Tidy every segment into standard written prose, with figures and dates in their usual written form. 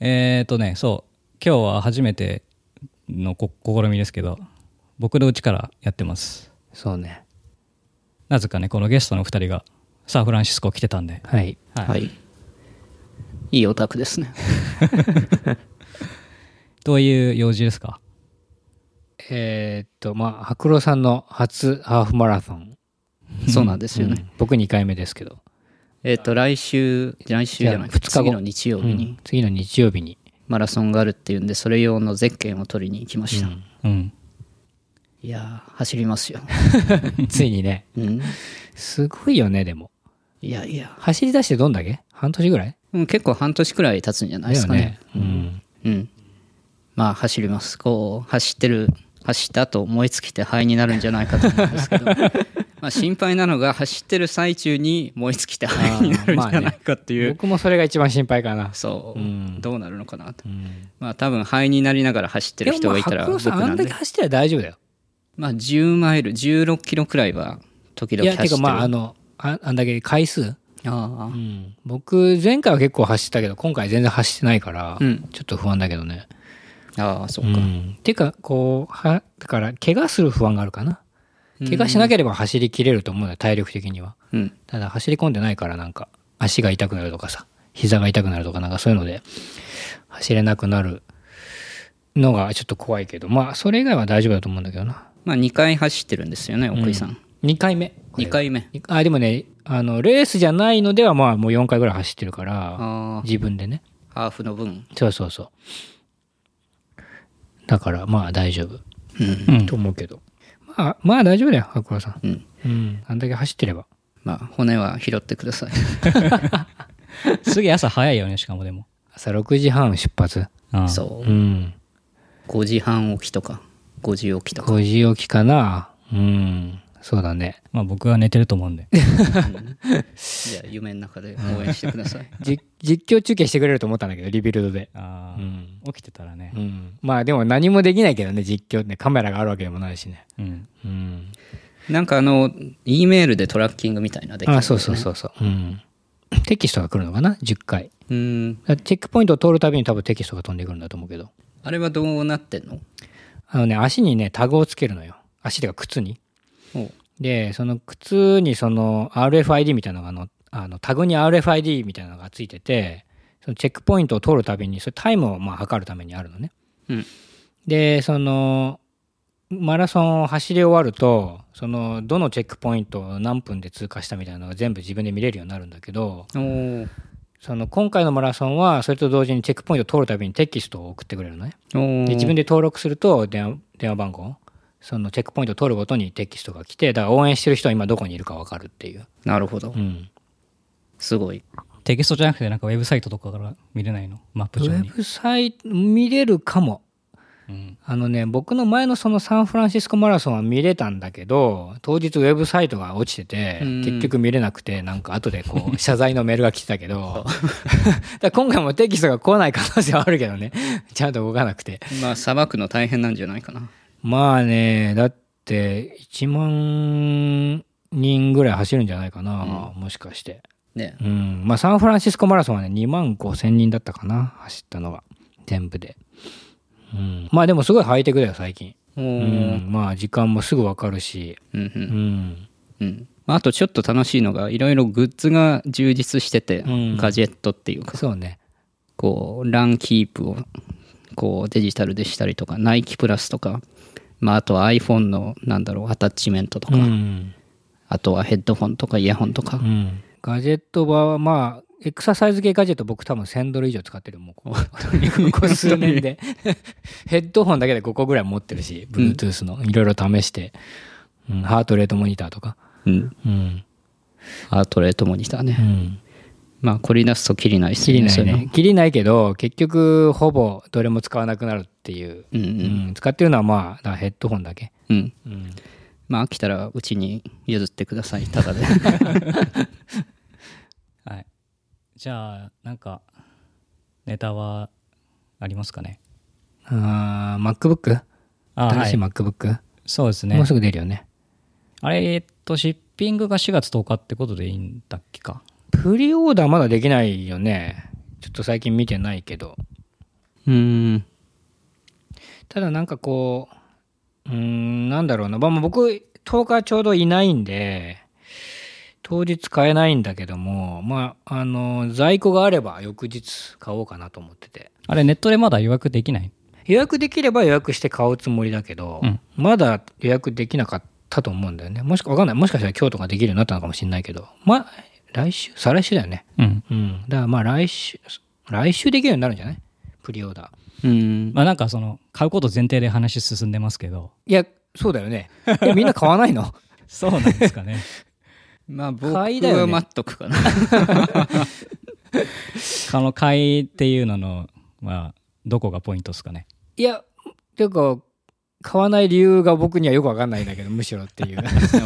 そう、今日は初めての試みですけど、僕の家からやってます。 そうね。 なぜかね、このゲストの2人がサンフランシスコ来てたんで。 はい。 はい。いいオタクですね。 どういう用事ですか？ 白郎さんの初ハーフマラソン。 そうなんですよね。 僕2回目ですけど。 来週じゃない、2日後。次の日曜日に。 次の日曜日に。 マラソンがあるっていうんで、それ用のゼッケンを取りに行きました。いやー、走りますよ。 ついにね。すごいよね、でも。 いやいや。 走り出してどんだけ？半年ぐらい？ 結構半年くらい経つんじゃないですかね。まあ走ります。こう走った後燃え尽きて灰になるんじゃないかと思うんですけどまあ心配なのが走ってる最中に燃え尽きて灰になるんじゃないかっていう、 僕もそれが一番心配かな。 そう、どうなるのかなと、まあ多分灰になりながら走ってる人がいたら僕なんで。 あんだけ走ってりゃ大丈夫だよ。 まあ10マイル16キロくらいは時々走ってる。いやてかまああんだけ回数、僕前回は結構走ったけど今回全然走ってないから、ちょっと不安だけどね。 ああ、そうか。 ていうかだから怪我する不安があるかな。怪我しなければ走りきれると思うんだよ、体力的には。ただ走り込んでないからなんか足が痛くなるとかさ、膝が痛くなるとかなんかそういうので走れなくなるのがちょっと怖いけど、まあそれ以外は大丈夫だと思うんだけどな。まあ 2回走ってるんですよね、奥井さん。 2回目。 2回目。 でもね、レースじゃないのではまあもう4回ぐらい走ってるから、自分でね。 ハーフの分。 そう。だからまあ大丈夫、と思うけど、まあ大丈夫だよ白郎さん。あんだけ走ってれば。 まあ骨は拾ってくださいすげえ朝早いよね。しかもでも朝6時半出発。 そう、5時半起きとか5時起きとか。 5時起きかな。そうだね。 まあ僕は寝てると思うんでじゃあ夢の中で応援してください実況中継してくれると思ったんだけどリビルドで。 起きてたらね。 まあでも何もできないけどね、実況ね。カメラがあるわけでもないしね。 なんかE メールでトラッキングみたいなできるんですね。 そう。テキストが来るのかな、10回。チェックポイントを通るたびに多分テキストが飛んでくるんだと思うけど。 あれはどうなってんの？ 足にねタグをつけるのよ。足というか靴に。でその靴にその RFID みたいなのがタグに RFID みたいなのがついてて、そのチェックポイントを通るたびにそれタイムをまあ測るためにあるのね。でそのマラソンを走り終わるとそのどのチェックポイントを何分で通過したみたいなのが全部自分で見れるようになるんだけど、その今回のマラソンはそれと同時にチェックポイントを通るたびにテキストを送ってくれるのね。で自分で登録すると電話番号、そのチェックポイントを取るごとにテキストが来て、だから応援してる人は今どこにいるか分かるっていう。 なるほど。すごい。 テキストじゃなくてなんかウェブサイトとかから見れないの？マップ上に。 ウェブサイト見れるかも。僕の前のそのサンフランシスコマラソンは見れたんだけど、当日ウェブサイトが落ちてて結局見れなくて、なんか後でこう謝罪のメールが来てたけどだ今回もテキストが来ない可能性はあるけどねちゃんと動かなくて。 まあさばくの大変なんじゃないかな。 まあね、だって1万人ぐらい走るんじゃないかな、もしかしてね。 まあサンフランシスコマラソンはね2万5千人だったかな、走ったのは全部で。まあでもすごいハイテクだよ最近。まあ時間もすぐ分かるし。 あとちょっと楽しいのがいろいろグッズが充実してて、ガジェットっていうか、 そうね、 こうランキープをこうデジタルでしたりとか、ナイキプラスとか、まあ、あとは iPhone のアタッチメントとか、あとはヘッドホンとかイヤホンとか、 ガジェットはまあエクササイズ系ガジェット僕多分1000ドル以上使ってる。もうここ数年でヘッドホンだけで5個ぐらい持ってるし、Bluetooth のいろいろ試して、ハートレートモニターとか、 ハートレートモニターね、まあ凝り出すとキリないですね。 キリないけど結局ほぼどれも使わなくなるっていう、使ってるのはまあヘッドホンだけ。 まあ飽きたらうちに譲ってください、ただではい。じゃあなんかネタはありますかね。 MacBook？ 新しい MacBook？ そうですね。 もうすぐ出るよね。 あれシッピングが4月10日ってことでいいんだっけか。 プリオーダーまだできないよね。ちょっと最近見てないけど。 ただなんかこう、なんだろうな。まあ僕、10日ちょうどいないんで、当日買えないんだけども、まあ、在庫があれば翌日買おうかなと思ってて。 あれネットでまだ予約できない？ 予約できれば予約して買うつもりだけど、まだ予約できなかったと思うんだよね。わかんない。もしかしたら今日とかできるようになったのかもしれないけど、まあ、来週再来週だよね。だからまあ来週できるようになるんじゃない？プリオーダー。 まあなんか買うこと前提で話進んでますけど。 いや、そうだよね。いや、みんな買わないの？ そうなんですかね。 まあ僕買いだよねは待っとくかな。 買いっていうのはどこがポイントですかね？ いや、ていうか、買わない理由が僕にはよくわかんないんだけど、むしろっていう。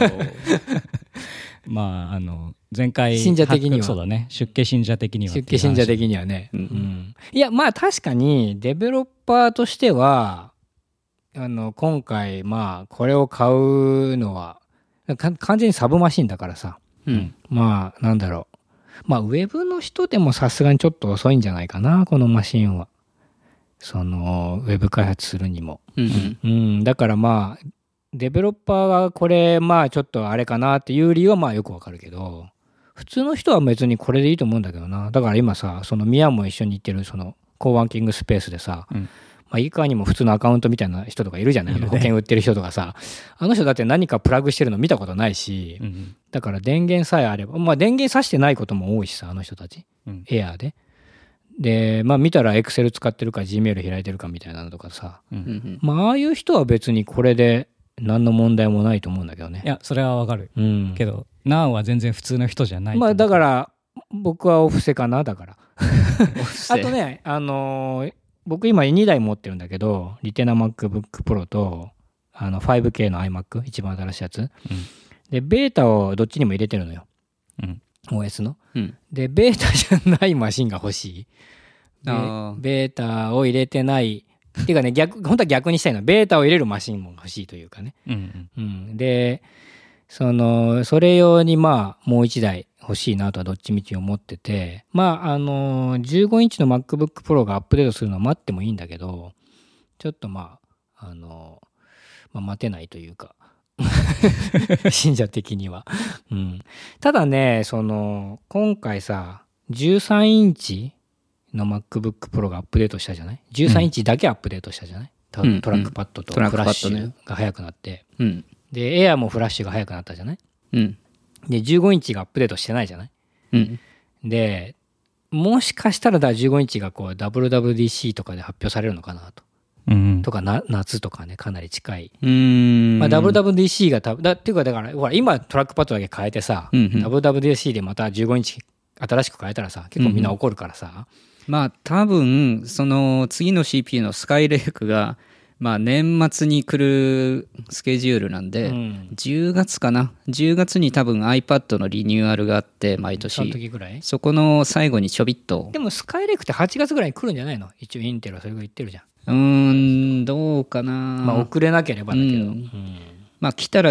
まあ、前回。 信者的には。 そうだね。出家信者的には。 出家信者的にはね。いや、まあ確かに、デベロッパーとしては、今回、まあ、これを買うのは、完全にサブマシンだからさ。まあ、なんだろう。まあ、ウェブの人でもさすがにちょっと遅いんじゃないかな、このマシンは。ウェブ開発するにも。だからまあ、デベロッパーがこれ、まあちょっとあれかなっていう理由はまあよくわかるけど、普通の人は別にこれでいいと思うんだけどな。だから今さ、ミヤも一緒に行ってるコーワーキングスペースでさ、まあいかにも普通のアカウントみたいな人とかいるじゃない、保険売ってる人とかさ。あの人だって何かプラグしてるの見たことないし、だから電源さえあれば、まあ電源さしてないことも多いしさ、あの人たち。エアーで。で、まあ見たら Excel 使ってるか Gmail 開いてるかみたいなのとかさ。まあああいう人は別にこれで何の問題もないと思うんだけどね。 いや、それはわかる。けど、Now は全然普通の人じゃない。 まあだから、僕はお布施かな、だから。あとね、僕今2台持ってるんだけど、リテナ MacBook Pro と、5K の iMac、一番新しいやつ。で、ベータをどっちにも入れてるのよ。OS の。で、ベータじゃないマシンが欲しい。ベータを入れてない。っていうかね、本当は逆にしたいの。ベータを入れるマシンも欲しいというかね。で、それ用にまあ、もう1台欲しいなとはどっちみち思ってて、まあ、15インチの MacBook Pro がアップデートするのは待ってもいいんだけど、ちょっとまあ、まあ、待てないというか、信者的には。ただね、今回さ、13インチの MacBook Pro がアップデートしたじゃない？ 13 インチだけアップデートしたじゃない？トラックパッドとフラッシュが速くなって。で、エアもフラッシュが速くなったじゃない？で、15インチがアップデートしてないじゃない？で、もしかしたら15インチがこう WWDC とかで発表されるのかなと。とか夏とかね、かなり近い。まあ、WWDC がっていうかだから、ほら、今トラックパッドだけ変えてさ、WWDC でまた15インチ新しく変えたらさ、結構みんな怒るからさ。 まあ、多分、次の CPU のスカイレイクが、まあ、年末に来るスケジュールなんで、10月かな。10月に多分 iPad のリニューアルがあって、毎年。 その時ぐらい？ そこの最後にちょびっと。 でもスカイレイクって8月ぐらいに来るんじゃないの？一応インテルはそれが言ってるじゃん。 どうかな。 まあ遅れなければだけど。 まあ来たら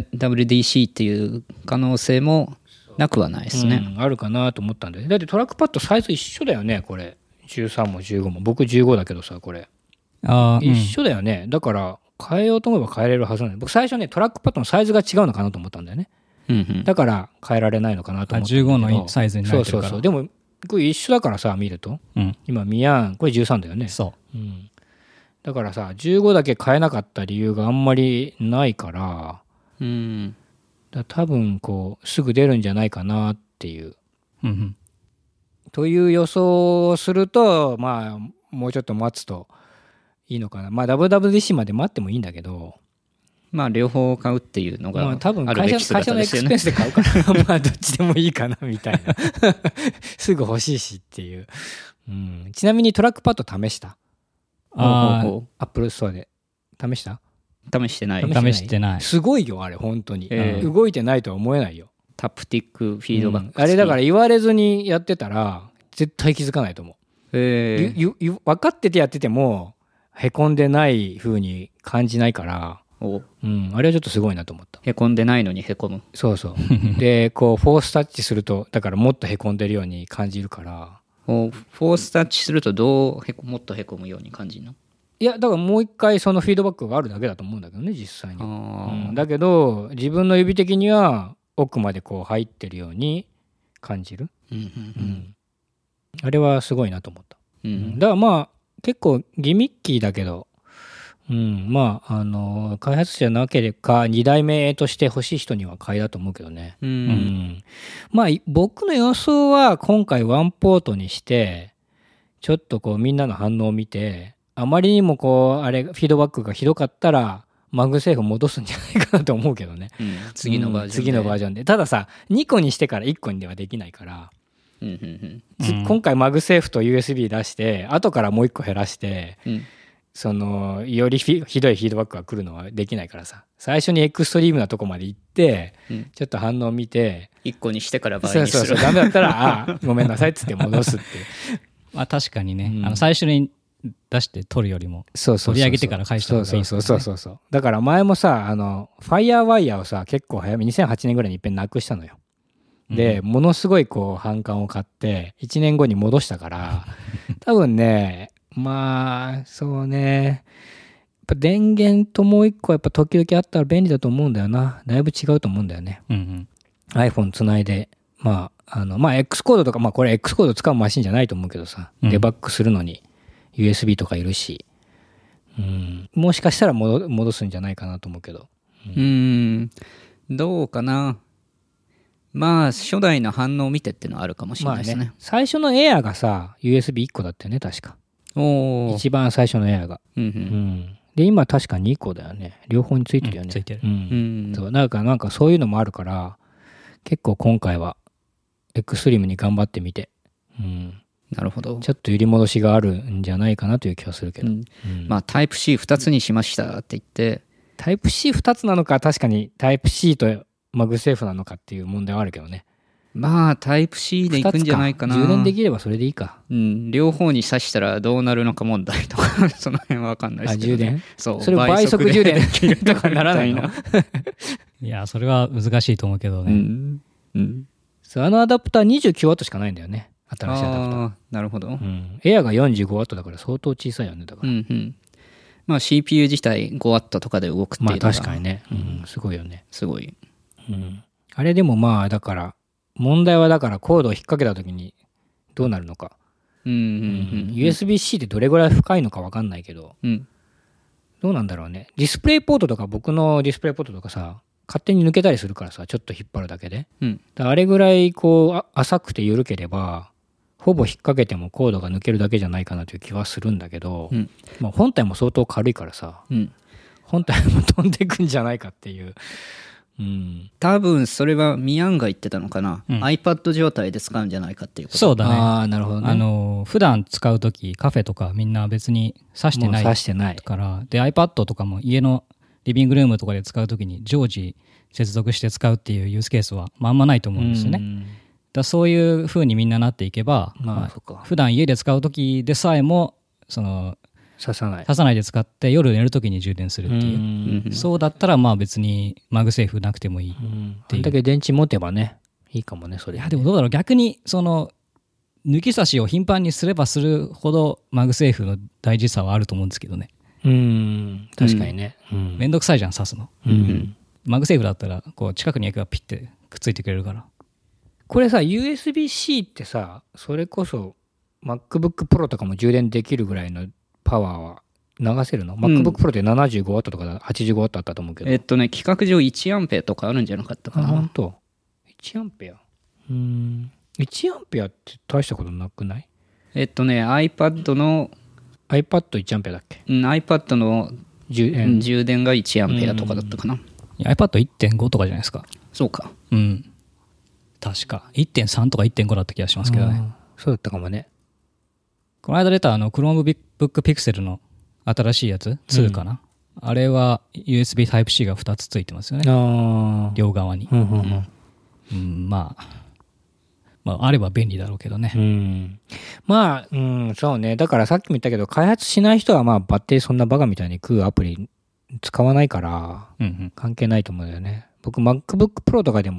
WWDC っていう可能性もなくはないですね。 あるかなと思ったんで。だってトラックパッドサイズ一緒だよね、これ。13も15も。僕15だけどさ、これ。一緒だよね。だから変えようと思えば変えれるはずなんで。僕最初ね、トラックパッドのサイズが違うのかなと思ったんだよね。だから変えられないのかなと思ったんだけど。 15のサイズになってるから。 そう。でも、これ一緒だからさ、見ると。今、ミヤン、これ13だよね。 そう。 だからさ、15だけ変えなかった理由があんまりないから、多分、こう、すぐ出るんじゃないかなっていう。という予想をすると、まあ、もうちょっと待つといいのかな。まあ、WWDC まで待ってもいいんだけど、 まあ、両方買うっていうのがまあ、多分会あるべき社のエクス姿ですよね。 ペンスで買うから、まあ、どっちでもいいかな、みたいな。すぐ欲しいしっていう。ちなみにトラックパッド試した？アップルストアで。試した？ 試してない。 試してない。 すごいよ、あれ、本当に。動いてないとは思えないよ。 タプティックフィードバック、 あれだから言われずにやってたら、絶対気づかないと思う。分かっててやってても、へこんでない風に感じないから、あれはちょっとすごいなと思った。 へこんでないのにへこむ。 そう。で、こう、フォースタッチすると、だからもっとへこんでるように感じるから、 フォースタッチするともっとへこむように感じるの？ いやだからもう一回そのフィードバックがあるだけだと思うんだけどね実際に。だけど自分の指的には奥までこう入ってるように感じる。あれはすごいなと思った。だからまあ結構ギミッキーだけど、まあ開発者じゃなければ2代目として欲しい人には買いだと思うけどね。まあ僕の予想は今回ワンポートにしてちょっとこうみんなの反応を見て、あまりにもこうあれフィードバックがひどかったらマグセーフ戻すんじゃないかなと思うけどね。 次のバージョンで。 次のバージョンで。たださ2個にしてから1個にではできないから。今回マグセーフと USB 出して後からもう1個減らして、そのよりひどいフィードバックが来るのはできないからさ、最初にエクストリームなとこまで行って、ちょっと反応を見て 1個にしてから倍にする。 そうダメだったらごめんなさいっつって戻すってまあ確かにね、最初に出して取るよりも取り上げてから返した方がいいですね。 そうだから前もさファイヤーワイヤーをさ結構早め2008年ぐらいに一遍なくしたのよ。でものすごいこう反感を買って1年後に戻したから多分ねまあそうねやっぱ電源ともう一個やっぱ時々あったら便利だと思うんだよな。だいぶ違うと思うんだよね。iPhone つないでまあX コードとかこれ X コード使うマシンじゃないと思うけどさ、デバッグするのに USB とかいるし、もしかしたら戻すんじゃないかなと思うけど。 どうかな。まあ初代の反応を見てっていうのはあるかもしれないですね。 最初のエアがさ USB1 個だったよね確か。一番最初のエアが。で今確か2個だよね。両方についてるよね。 ついてる。 そうなんかそういうのもあるから結構今回はエクストリームに頑張ってみて、 なるほど。 ちょっと揺り戻しがあるんじゃないかなという気がするけど、 まあタイプ C2 つにしましたって言ってタイプ C2 つなのか確かにタイプ C とマグセーフなのかっていう問題はあるけどね。 まあタイプ C でいくんじゃないかな。 充電できればそれでいいか。 両方に挿したらどうなるのか問題とかその辺は分かんないですけど、 充電そうそれ倍速充電できるとかならないのいやそれは難しいと思うけどね。 そうアダプター 29W しかないんだよね新しいアダプター。 なるほど。 エアが 45W だから相当小さいよねだから。 まあ CPU 自体 5W とかで動くっていうのがまあ確かにね、すごいよね。 すごい。 あれでもまあだから問題はだからコードを引っ掛けた時にどうなるのか。USB-C ってどれぐらい深いのか分かんないけど、どうなんだろうね。ディスプレイポートとか僕のディスプレイポートとかさ勝手に抜けたりするからさちょっと引っ張るだけで、あれぐらいこう浅くて緩ければほぼ引っ掛けてもコードが抜けるだけじゃないかなという気はするんだけど、まあ、本体も相当軽いからさ、本体も飛んでいくんじゃないかっていう。 多分それはミヤンが言ってたのかな、iPad 状態で使うんじゃないかっていうこと。 そうだね。 なるほどね。 普段使うときカフェとかみんな別に挿してないからで iPad とかも家のリビングルームとかで使うときに常時接続して使うっていうユースケースはあんまないと思うんですよね。だそういう風にみんななっていけば、普段家で使うときでさえもその刺さないで使って夜寝るときに充電するっていう、そうだったらまあ別にマグセーフなくてもいいっていう。 だけ電池持てばねいいかもねそれ。 いやでもどうだろう、逆にその抜き差しを頻繁にすればするほどマグセーフの大事さはあると思うんですけどね。 確かにね。 めんどくさいじゃん刺すの。マグセーフだったらこう近くに焼けばピッてくっついてくれるから。 これさ USB-C ってさそれこそ MacBook Pro とかも充電できるぐらいのパワーは流せるの？ MacBook Pro って 75W とか 85W あったと思うけど。 規格上1アンペアとかあるんじゃなかったかな。 本当1アンペア1アンペアって大したことなくない？ iPad の iPad1 アンペアだっけ ？iPad の充電が1アンペアとかだったかな。 iPad1.5 とかじゃないですか。 そうか。 確か 1.3 とか 1.5 だった気がしますけどね。 そうだったかもね。 この間出たChromebook Pixel の新しいやつ2かな、あれは USB Type-C が2つついてますよね。両側に。まああれば便利だろうけどね。 そうね。だからさっきも言ったけど開発しない人はまあバッテリーそんなバカみたいに食うアプリ使わないから関係ないと思うんだよね。僕 MacBook Pro とかでも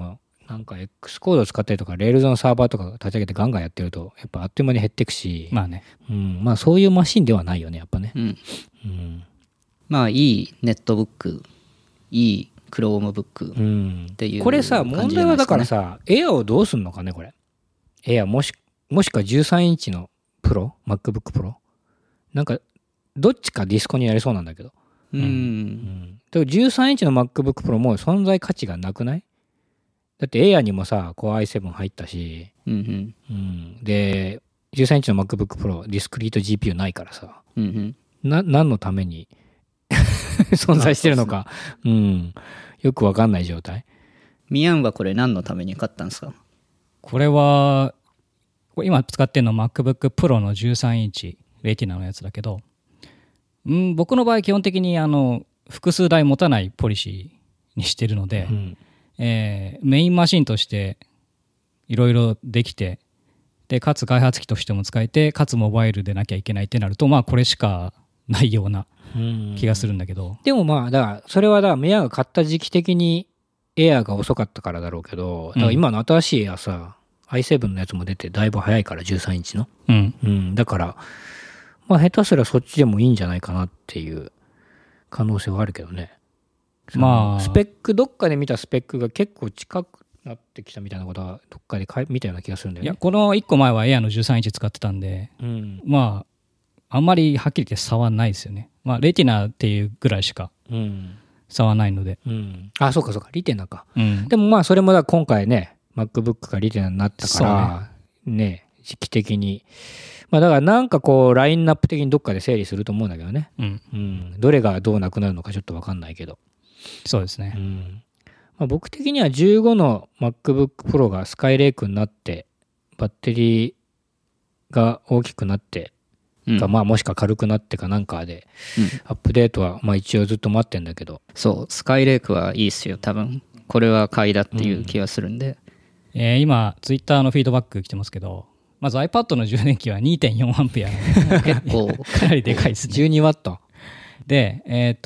なんか X コードを使ったりとか、Rails のサーバーとか立ち上げてガンガンやってると、やっぱあっという間に減っていくし、 まあね。 まあそういうマシンではないよね、やっぱね。 まあいいネットブック、いいクロームブックっていう、 これさ、問題はだからさ、エアをどうすんのかね、これ。エアもしくは13インチのプロ MacBook Pro なんか、どっちかディスコになりそうなんだけど。だから13インチの MacBook Pro も存在価値がなくない？だって Air にもさ、Core i7 入ったし、で、13インチの MacBook Pro ディスクリート GPU ないからさ、何のために存在してるのか、よくわかんない状態。 ミヤンはこれ何のために買ったんですか？ これは、今使ってるの MacBook Pro の13インチレティナのやつだけど、僕の場合基本的に複数台持たないポリシーにしてるので、メインマシンとしていろいろできて、でかつ開発機としても使えて、かつモバイルでなきゃいけないってなると、まあこれしかないような気がするんだけど、 でもまあだからそれはだからメアが買った時期的にエアが遅かったからだろうけど、だから今の新しいエアさ、i7 のやつも出てだいぶ早いから13インチの、だからまあ下手すらそっちでもいいんじゃないかなっていう可能性はあるけどね。まあスペック、どっかで見たスペックが結構近くなってきたみたいなことはどっかで見たような気がするんだよね。 いや、この1個前はエアの13インチ使ってたんで、まああんまりはっきり言って差はないですよね。まあレティナっていうぐらいしか差はないので、 あ、そうかそうか、リテナか、でもまあそれもだ今回ね MacBook がリテナになったからね、時期的にまあだからなんかこうラインナップ的にどっかで整理すると思うんだけどね、どれがどうなくなるのかちょっと分かんないけど、 そうですね、 まあ、僕的には15の MacBook Pro がスカイレークになってバッテリーが大きくなってまあもしくは軽くなってかなんかで、アップデートはまあ一応ずっと待ってんだけど、 そうスカイレークはいいっすよ。多分これは買いだっていう気がするんで、 今ツイッターのフィードバック来てますけど、まず iPad の充電器は 2.4 アンペア結構かなりでかいですね。 12ワットで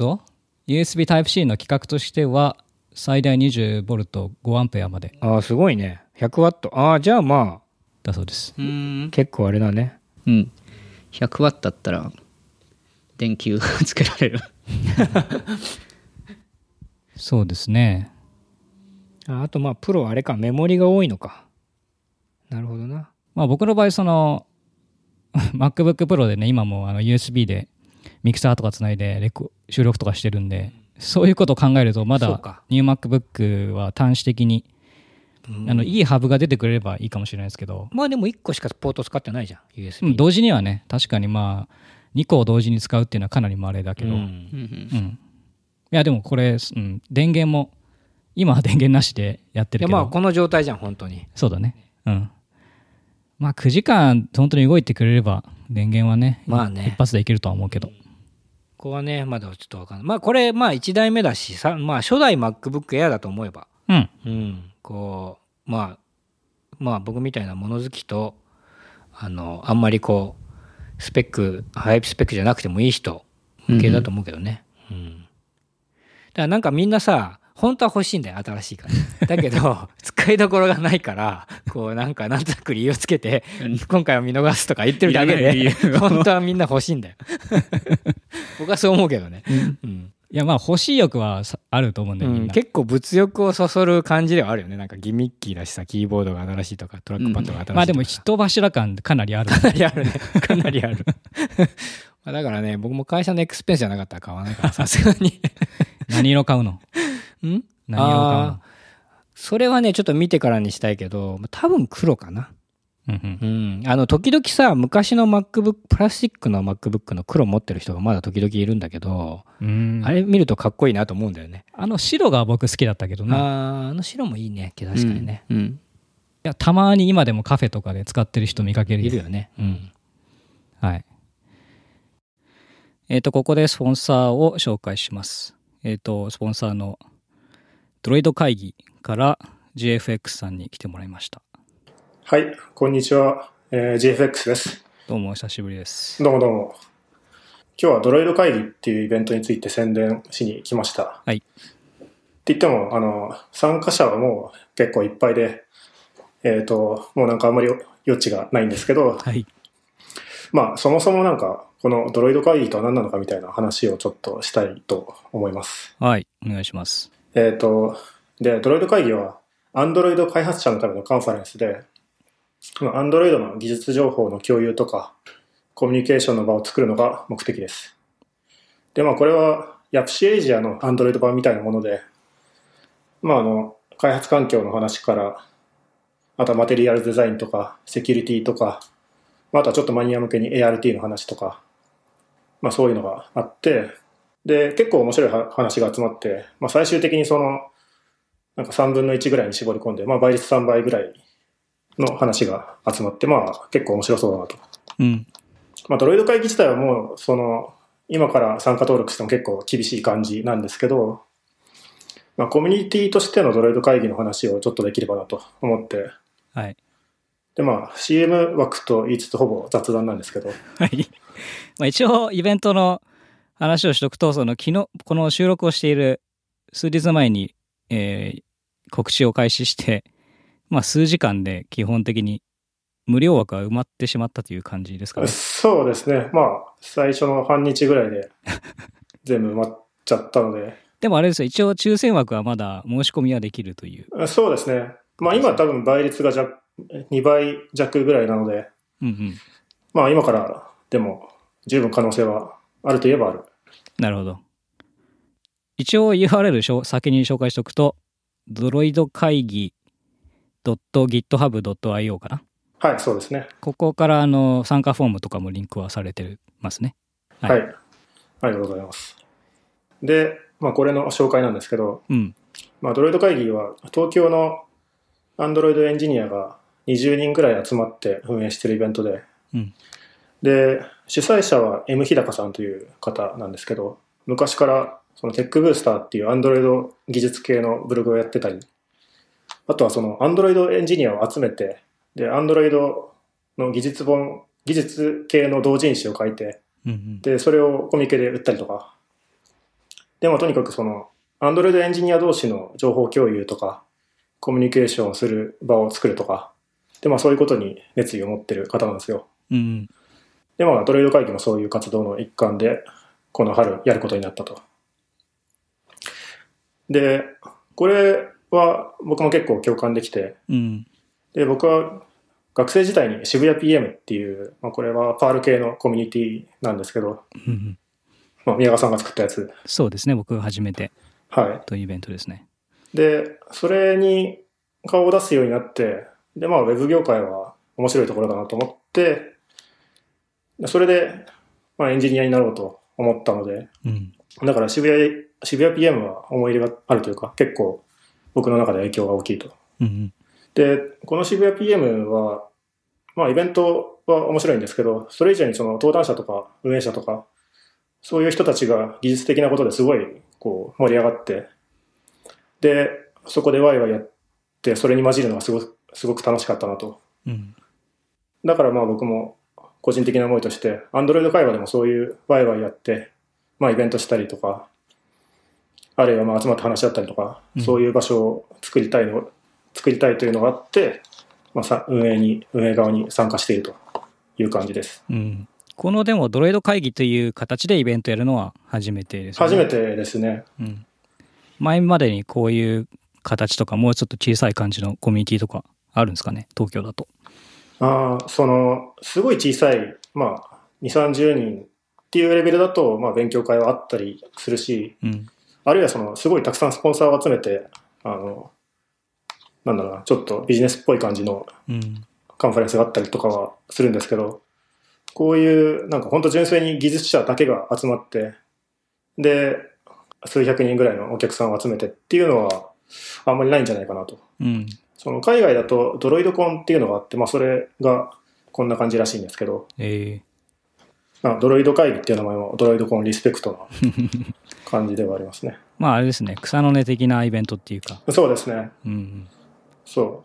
USB Type-C の規格としては最大 20V5 アンペアまで。 ああすごいね、100ワット。ああじゃあまあだそうです。 結構あれだね。 100ワットだったら電球つけられるそうですね。 あとまあプロあれか、メモリが多いのか。なるほどな。 まあ僕の場合そのMacBook Pro でね、今もUSB でミキサーとかつないで収録とかしてるんで、そういうことを考えるとまだニュー MacBook は端子的にいいハブが出てくれればいいかもしれないですけど、 まあでも1個しかポート使ってないじゃん USB、 同時にはね、確かにまあ2個を同時に使うっていうのはかなり稀だけど、いやでもこれ、電源も今は電源なしでやってるけど、 まあこの状態じゃん本当に。 そうだね。まあ9時間本当に動いてくれれば電源はね、まあね一発でいけるとは思うけど、ここはねまだちょっと分かんない。まあこれまあ1代目だしさ、まあ初代 MacBook Air だと思えば、こうまあ僕みたいな物好きとあんまりこうスペックハイスペックじゃなくてもいい人向けだと思うけどね。だからなんかみんなさ本当は欲しいんだよ新しいからだけど使いどころがないからこうなんとなく理由をつけて今回は見逃すとか言ってるだけで本当はみんな欲しいんだよ僕はそう思うけどね。 いやまあ欲しい欲はあると思うんだよ、みんな。 結構物欲をそそる感じではあるよね。なんかギミッキーだしさ、キーボードが新しいとかトラックパッドが新しいとか、 まあでも人柱感かなりある。 かなりあるね。かなりあるだからね、僕も会社のエクスペンスじゃなかったら買わないからさすがに何色買うの？何色買うの？ それはねちょっと見てからにしたいけど、多分黒かな。時々さ昔の MacBook プラスチックの MacBook の黒持ってる人がまだ時々いるんだけど、あれ見るとかっこいいなと思うんだよね。 白が僕好きだったけどな。 白もいいね、確かにね。いやたまに今でもカフェとかで使ってる人見かける。 いるよね。 はい。ここでスポンサーを紹介します。スポンサーのドロイド会議から GFX さんに来てもらいました。 はい、こんにちは、GFX です。 どうもお久しぶりです。 どうもどうも。今日はドロイド会議っていうイベントについて宣伝しに来ました。 はい。 って言っても参加者はもう結構いっぱいで、もうなんかあんまり余地がないんですけど、 はい。 まあ、そもそもなんか、このドロイド会議とは何なのかみたいな話をちょっとしたいと思います。 はい、お願いします。 で、ドロイド会議は、Android 開発者のためのカンファレンスで、Android の技術情報の共有とか、コミュニケーションの場を作るのが目的です。で、まあ、これは、ヤプシエイジアの Android 版みたいなもので、まあ、開発環境の話から、あとはマテリアルデザインとか、セキュリティとか、あとはちょっとマニア向けに ART の話とか、まあそういうのがあって、で、結構面白い話が集まって、まあ最終的になんか3分の1ぐらいに絞り込んで、まあ倍率3倍ぐらいの話が集まって、まあ結構面白そうだなと。 うん。 まあドロイド会議自体はもう、今から参加登録しても結構厳しい感じなんですけど、まあコミュニティとしてのドロイド会議の話をちょっとできればなと思って、 はい。 で、まあ CM 枠と言いつつほぼ雑談なんですけど。 はい。まあ一応イベントの話をしとくと、昨日、この収録をしている数日前に、告知を開始して、まあ数時間で基本的に無料枠は埋まってしまったという感じですかね。 そうですね。まあ最初の半日ぐらいで全部埋まっちゃったので。 でもあれですよ、一応抽選枠はまだ申し込みはできるという。 そうですね。まあ今多分倍率が2倍弱ぐらいなので、 うんうん、 まあ今からでも十分可能性はあるといえばある。 なるほど。一応 URL 先に紹介しておくと、ドロイド会議 .github.io かな。 はい、そうですね。 ここから参加フォームとかもリンクはされてますね。 はい。ありがとうございます。で、まあこれの紹介なんですけど、 うん。 まあドロイド会議は東京の Android エンジニアが20人くらい集まって運営しているイベントで、 うん、 で、主催者は M 日高さんという方なんですけど、昔からそのテックブースターっていう Android 技術系のブログをやってたり、あとはその Android エンジニアを集めて、で、Android の技術系の同人誌を書いて、 うんうん、 で、それをコミケで売ったりとか。でもとにかくAndroid エンジニア同士の情報共有とか、コミュニケーションをする場を作るとか、で、まあそういうことに熱意を持ってる方なんですよ。 うん、 で、まあドロイド会議もそういう活動の一環で、この春やることになったと。で、これは僕も結構共感できて、 うん、 で、僕は学生時代に渋谷 PM っていう、まあこれはパール系のコミュニティなんですけど、 うん、 まあ宮川さんが作ったやつ。 そうですね、僕が初めて。 はい。 というイベントですね。 で、それに顔を出すようになって、で、まあ、ウェブ業界は面白いところだなと思って、それで、まあ、エンジニアになろうと思ったので、 うん、 だから渋谷 PM は思い入れがあるというか、結構僕の中で影響が大きいと。 うん、 で、この渋谷 PM は、まあ、イベントは面白いんですけど、それ以上に登壇者とか運営者とか、そういう人たちが技術的なことですごいこう盛り上がって、で、そこでワイワイやって、それに混じるのがすごく楽しかったなと。 うん、 だからまあ僕も個人的な思いとして、Android 会話でもそういうワイワイやって、まあイベントしたりとか、あるいはまあ集まって話し合ったりとか、そういう場所を作りたいというのがあって、まあ運営側に参加しているという感じです。 うん、このでもドロイド会議という形でイベントやるのは初めてですね。 初めてですね。 うん。前までにこういう形とかもうちょっと小さい感じのコミュニティとかあるんですかね、東京だと。 すごい小さい、まあ、2、30人っていうレベルだと、まあ、勉強会はあったりするし、 うん、 あるいはすごいたくさんスポンサーを集めて、なんだろうな、ちょっとビジネスっぽい感じのカンファレンスがあったりとかはするんですけど、こういう、なんか本当純粋に技術者だけが集まって、で、数百人ぐらいのお客さんを集めてっていうのはあんまりないんじゃないかなと。 うん、 海外だとドロイドコンっていうのがあって、まあそれがこんな感じらしいんですけど、まあ、ドロイド会議っていう名前もドロイドコンリスペクトな感じではありますね。 まああれですね、草の根的なイベントっていうか。 そうですね。 うん、 そう。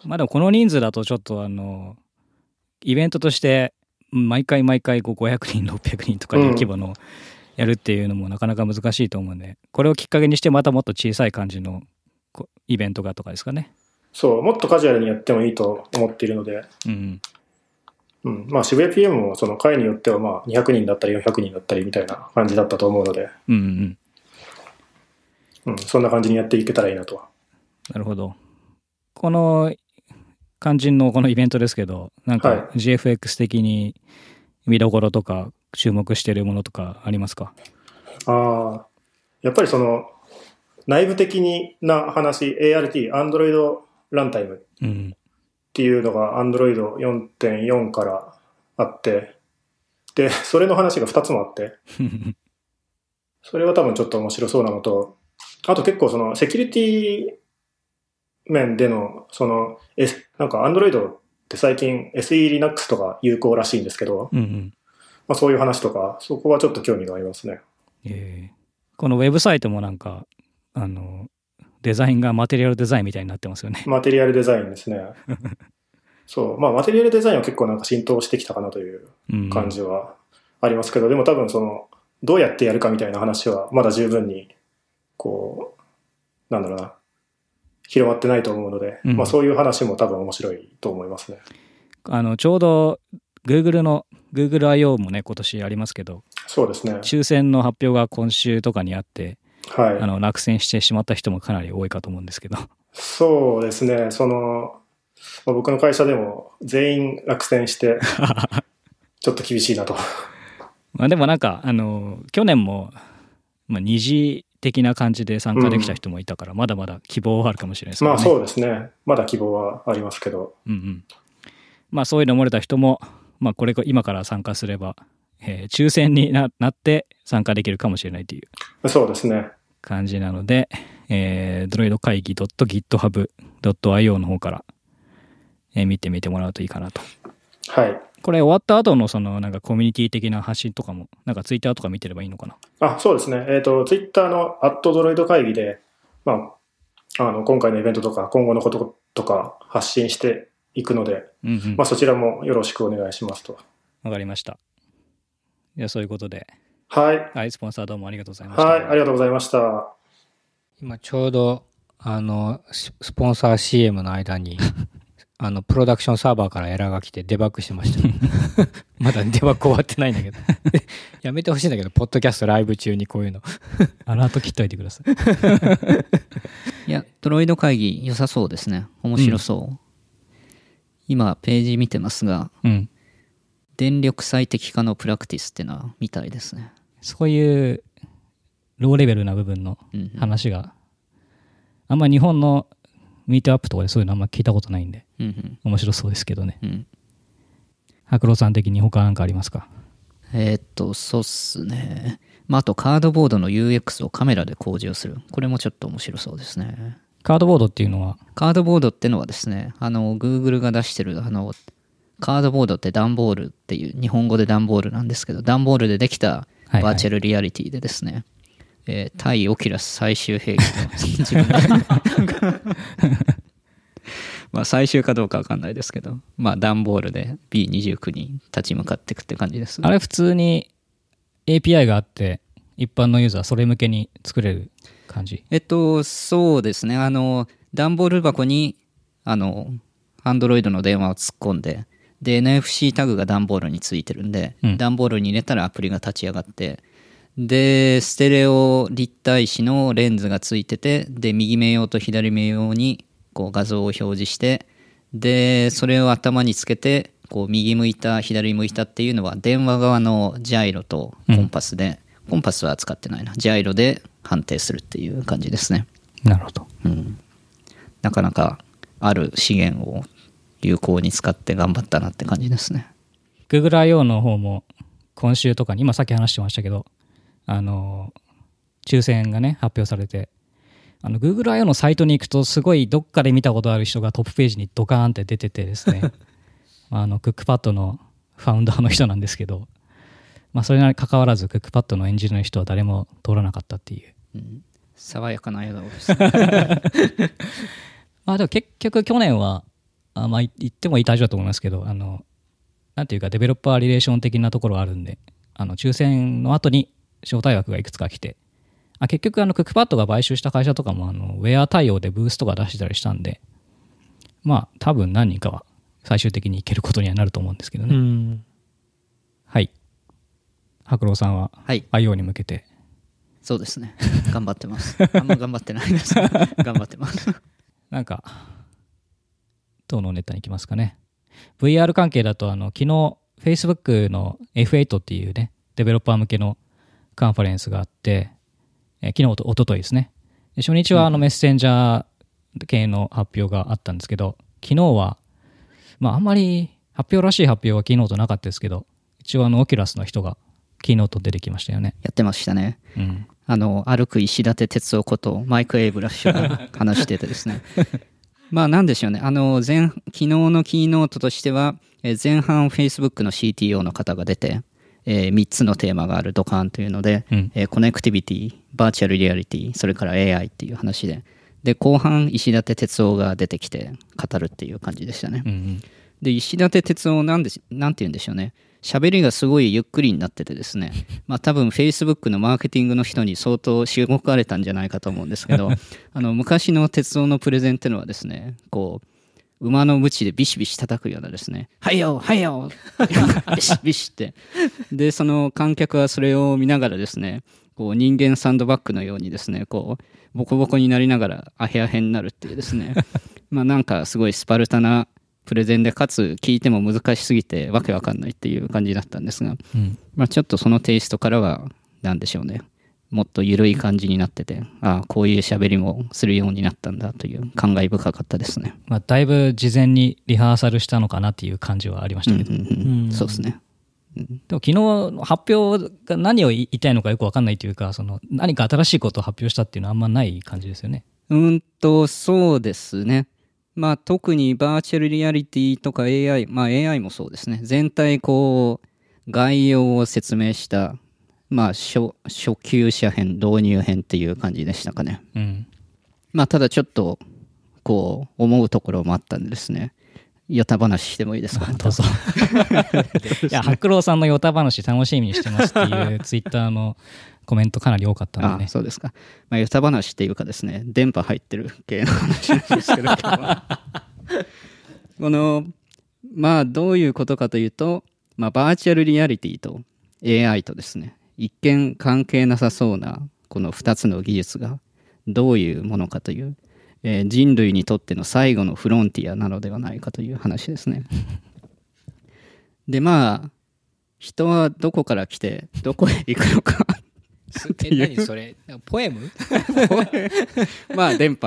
まあでもこの人数だとちょっとイベントとして毎回500人600人とかいう規模のやるっていうのもなかなか難しいと思うんで、これをきっかけにしてまたもっと小さい感じのイベントがとかですかね。 そう、もっとカジュアルにやってもいいと思っているので、まあ渋谷 PM もその会によってはまあ200人だったり400人だったりみたいな感じだったと思うので、そんな感じにやっていけたらいいなと。 なるほど。この肝心のこのイベントですけど、なんか GFX 的に見どころとか注目しているものとかありますか？ やっぱりその内部的な話、ART、Android ランタイムっていうのが Android 4.4 からあって、で、それの話が2つもあって、それは多分ちょっと面白そうなのと、あと結構そのセキュリティ面での、その、なんか Android って最近 SE Linux とか有効らしいんですけど、まあ、そういう話とか、そこはちょっと興味がありますね。 このウェブサイトもなんか、デザインがマテリアルデザインみたいになってますよね。 マテリアルデザインですね。そう、まあマテリアルデザインは結構なんか浸透してきたかなという感じはありますけど、でも多分その、どうやってやるかみたいな話はまだ十分に、こう、なんだろうな、広まってないと思うので、まあそういう話も多分面白いと思いますね。 ちょうど Google の Google I/O もね、今年ありますけど、そうですね。抽選の発表が今週とかにあって、落選してしまった人もかなり多いかと思うんですけど。 そうですね。その、まあ、僕の会社でも全員落選して、ちょっと厳しいなと。 まあでもなんか、去年も、まあ、二次的な感じで参加できた人もいたから、まだまだ希望はあるかもしれないですね。 まあそうですね。まだ希望はありますけど。 まあそういうの漏れた人も、まあ今から参加すれば、抽選になって参加できるかもしれないというそうですね感じなので、ドロイド会議 .github.io の方から、見てみてもらうといいかなと。 はい。 これ終わった後のそのなんかコミュニティ的な発信とかも、なんかツイッターとか見てればいいのかな。 そうですね。ツイッターのドロイド会議で、まあ、今回のイベントとか今後のこととか発信していくので、まあそちらもよろしくお願いしますと。 わかりました。じゃあそういうことで。 はい。 スポンサーどうもありがとうございました。 はい、ありがとうございました。 今ちょうど、スポンサー CM の間に、プロダクションサーバーからエラーが来てデバッグしてました。まだデバッグ終わってないんだけど。やめてほしいんだけど、ポッドキャストライブ中にこういうの。 アラート切っといてください。 いや、ドロイド会議良さそうですね。面白そう。今、ページ見てますが、電力最適化のプラクティスってのはみたいですね。 そういうローレベルな部分の話が、あんまり日本のミートアップとかでそういうのあんま聞いたことないんで、面白そうですけどね。白郎さん的に他なんかありますか？ そうっすね。まあ、あとカードボードの UX をカメラで工事をする。これもちょっと面白そうですね。 カードボードっていうのは？ カードボードってのはですね、Google が出してるカードボードって段ボールっていう日本語で段ボールなんですけど、段ボールでできたバーチャルリアリティでですね、対オキュラス最終兵器の自分でまあ最終かどうかわかんないですけど、まあ段ボールで B29 に立ち向かっていくって感じです。 あれ普通に API があって一般のユーザーそれ向けに作れる感じ？ そうですね。段ボール箱にAndroid の電話を突っ込んで、で NFC タグが段ボールについてるんで、段ボールに入れたらアプリが立ち上がって、でステレオ立体視のレンズがついてて、で右目用と左目用にこう画像を表示して、でそれを頭につけてこう右向いた左向いたっていうのは電話側のジャイロとコンパスで、コンパスは使ってないな、ジャイロで判定するっていう感じですね。 なるほど。 なかなかある資源を有効に使って頑張ったなって感じですね。 Google I/O の方も今週とかに、今さっき話してましたけど、抽選がね発表されて、Google I/O のサイトに行くとすごいどっかで見たことある人がトップページにドカーンって出ててですねクックパッドのファウンダーの人なんですけど、まあそれに関わらずクックパッドのエンジニアの人は誰も通らなかったっていう、 爽やかな笑顔ですまあでも結局去年はまあ言ってもいい大丈夫だと思いますけど、なんていうかデベロッパーリレーション的なところがあるんで、抽選の後に招待枠がいくつか来て、結局クックパッドが買収した会社とかもウェア対応でブースとか出したりしたんで、 まあ多分何人かは最終的に行けることにはなると思うんですけどね。はい。白郎さんは IO に向けて、 そうですね。頑張ってます。あんま頑張ってないです。頑張ってます。 なんかどのネタに行きますかね。VR 関係だと昨日 Facebook の F8 っていうねデベロッパー向けのカンファレンスがあって、昨日と一昨日ですね。初日はメッセンジャー系の発表があったんですけど、昨日はまああんまり発表らしい発表はキーノートなかったですけど、一応オキュラスの人がキーノート出てきましたよね。 やってましたね。歩く石立哲夫ことマイク・エイブラッシュが話しててですね。まあなんでしょうね。昨日のキーノートとしては、前半 Facebook の CTO の方が出て、3つのテーマがあるドカーンというので、コネクティビティ、バーチャルリアリティ、それから AI っていう話で、後半石立哲夫が出てきて語るっていう感じでしたね。で、石立哲夫なんて言うんでしょうね。喋りがすごいゆっくりになっててですね、まあ多分 Facebook のマーケティングの人に相当しごかれたんじゃないかと思うんですけど、昔の哲夫のプレゼンっていうのはですね、こう馬の鞭でビシビシ叩くようなですね、はいよはいよビシビシって、でその観客はそれを見ながらですね、こう人間サンドバッグのようにですね、こうボコボコになりながらアヘアヘになるっていうですね、まあなんかすごいスパルタなプレゼンで、かつ聞いても難しすぎてわけわかんないっていう感じだったんですが、まあ、ちょっとそのテイストからはなんでしょうね、もっと緩い感じになってて、ああこういう喋りもするようになったんだという感慨深かったですね。 まあ、だいぶ事前にリハーサルしたのかなっていう感じはありましたけど、 そうですね。 でも昨日の発表が何を言いたいのかよくわかんないというか、何か新しいことを発表したっていうのはあんまない感じですよね。 そうですね。まあ特にバーチャルリアリティとか AI、まあ AI もそうですね。全体こう概要を説明した、まあ初級者編、導入編っていう感じでしたかね。まあただちょっとこう思うところもあったんでですね。ヨタ話してもいいですか。 どうぞ。いや白郎さんのヨタ話楽しみにしてますっていうツイッターのコメントかなり多かったんでね。 そうですか。まあ、ヨタ話っていうかですね、電波入ってる系の話なんですけど、このまあどういうことかというと、まあ、バーチャルリアリティと AI とですね、一見関係なさそうなこの2つの技術がどういうものかという、人類にとっての最後のフロンティアなのではないかという話ですね。でまあ人はどこから来てどこへ行くのか何それ、ポエムまあ電波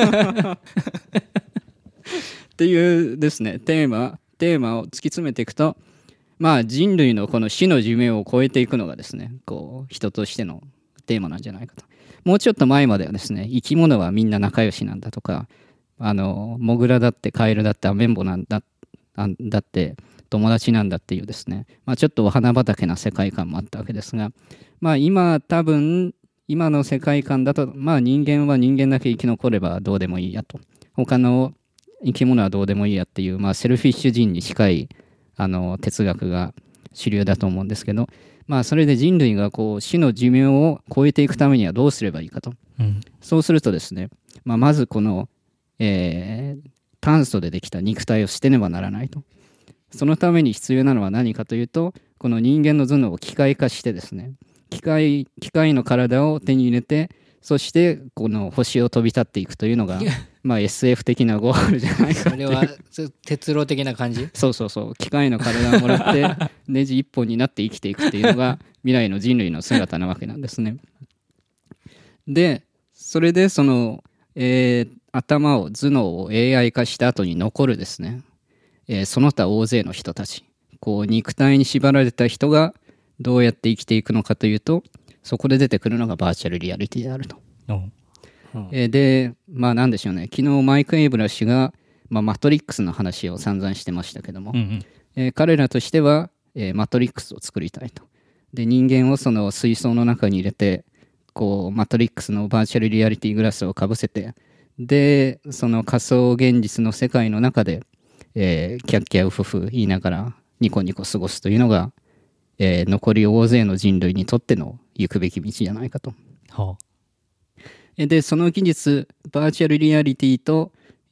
っていうですね、テーマを突き詰めていくと、まあ人類のこの死の寿命を超えていくのがですね、こう人としてのテーマなんじゃないかと。もうちょっと前まではですね、生き物はみんな仲良しなんだとか、モグラだってカエルだってアメンボなんだって友達なんだっていうですね、まあ、ちょっとお花畑な世界観もあったわけですが、まあ今の世界観だと、まあ人間は人間だけ生き残ればどうでもいいやと、他の生き物はどうでもいいやっていう、まあセルフィッシュ人に近い哲学が主流だと思うんですけど、まあそれで人類がこう死の寿命を超えていくためにはどうすればいいかと、そうするとですね、まあ、まずこの、炭素でできた肉体を捨てねばならないと。そのために必要なのは何かというと、この人間の頭脳を機械化してですね、機械の体を手に入れて、そしてこの星を飛び立っていくというのがまあ SF 的なゴールじゃないかっていう。 それは鉄郎的な感じ。 そう機械の体をもらってネジ一本になって生きていくっていうのが未来の人類の姿なわけなんですね。でそれでその、頭脳を AI 化した後に残るですね、その他大勢の人たち、こう肉体に縛られた人がどうやって生きていくのかというと、そこで出てくるのがバーチャルリアリティであると。でまあなんでしょうね、昨日マイク・エイブラ氏が、マトリックスの話を散々してましたけども、彼らとしては、マトリックスを作りたいと。で人間をその水槽の中に入れて、こうマトリックスのバーチャルリアリティグラスをかぶせて、でその仮想現実の世界の中で、キャッキャウフフ言いながらニコニコ過ごすというのが、残り大勢の人類にとっての行くべき道じゃないかと。でその技術、バーチャルリアリティと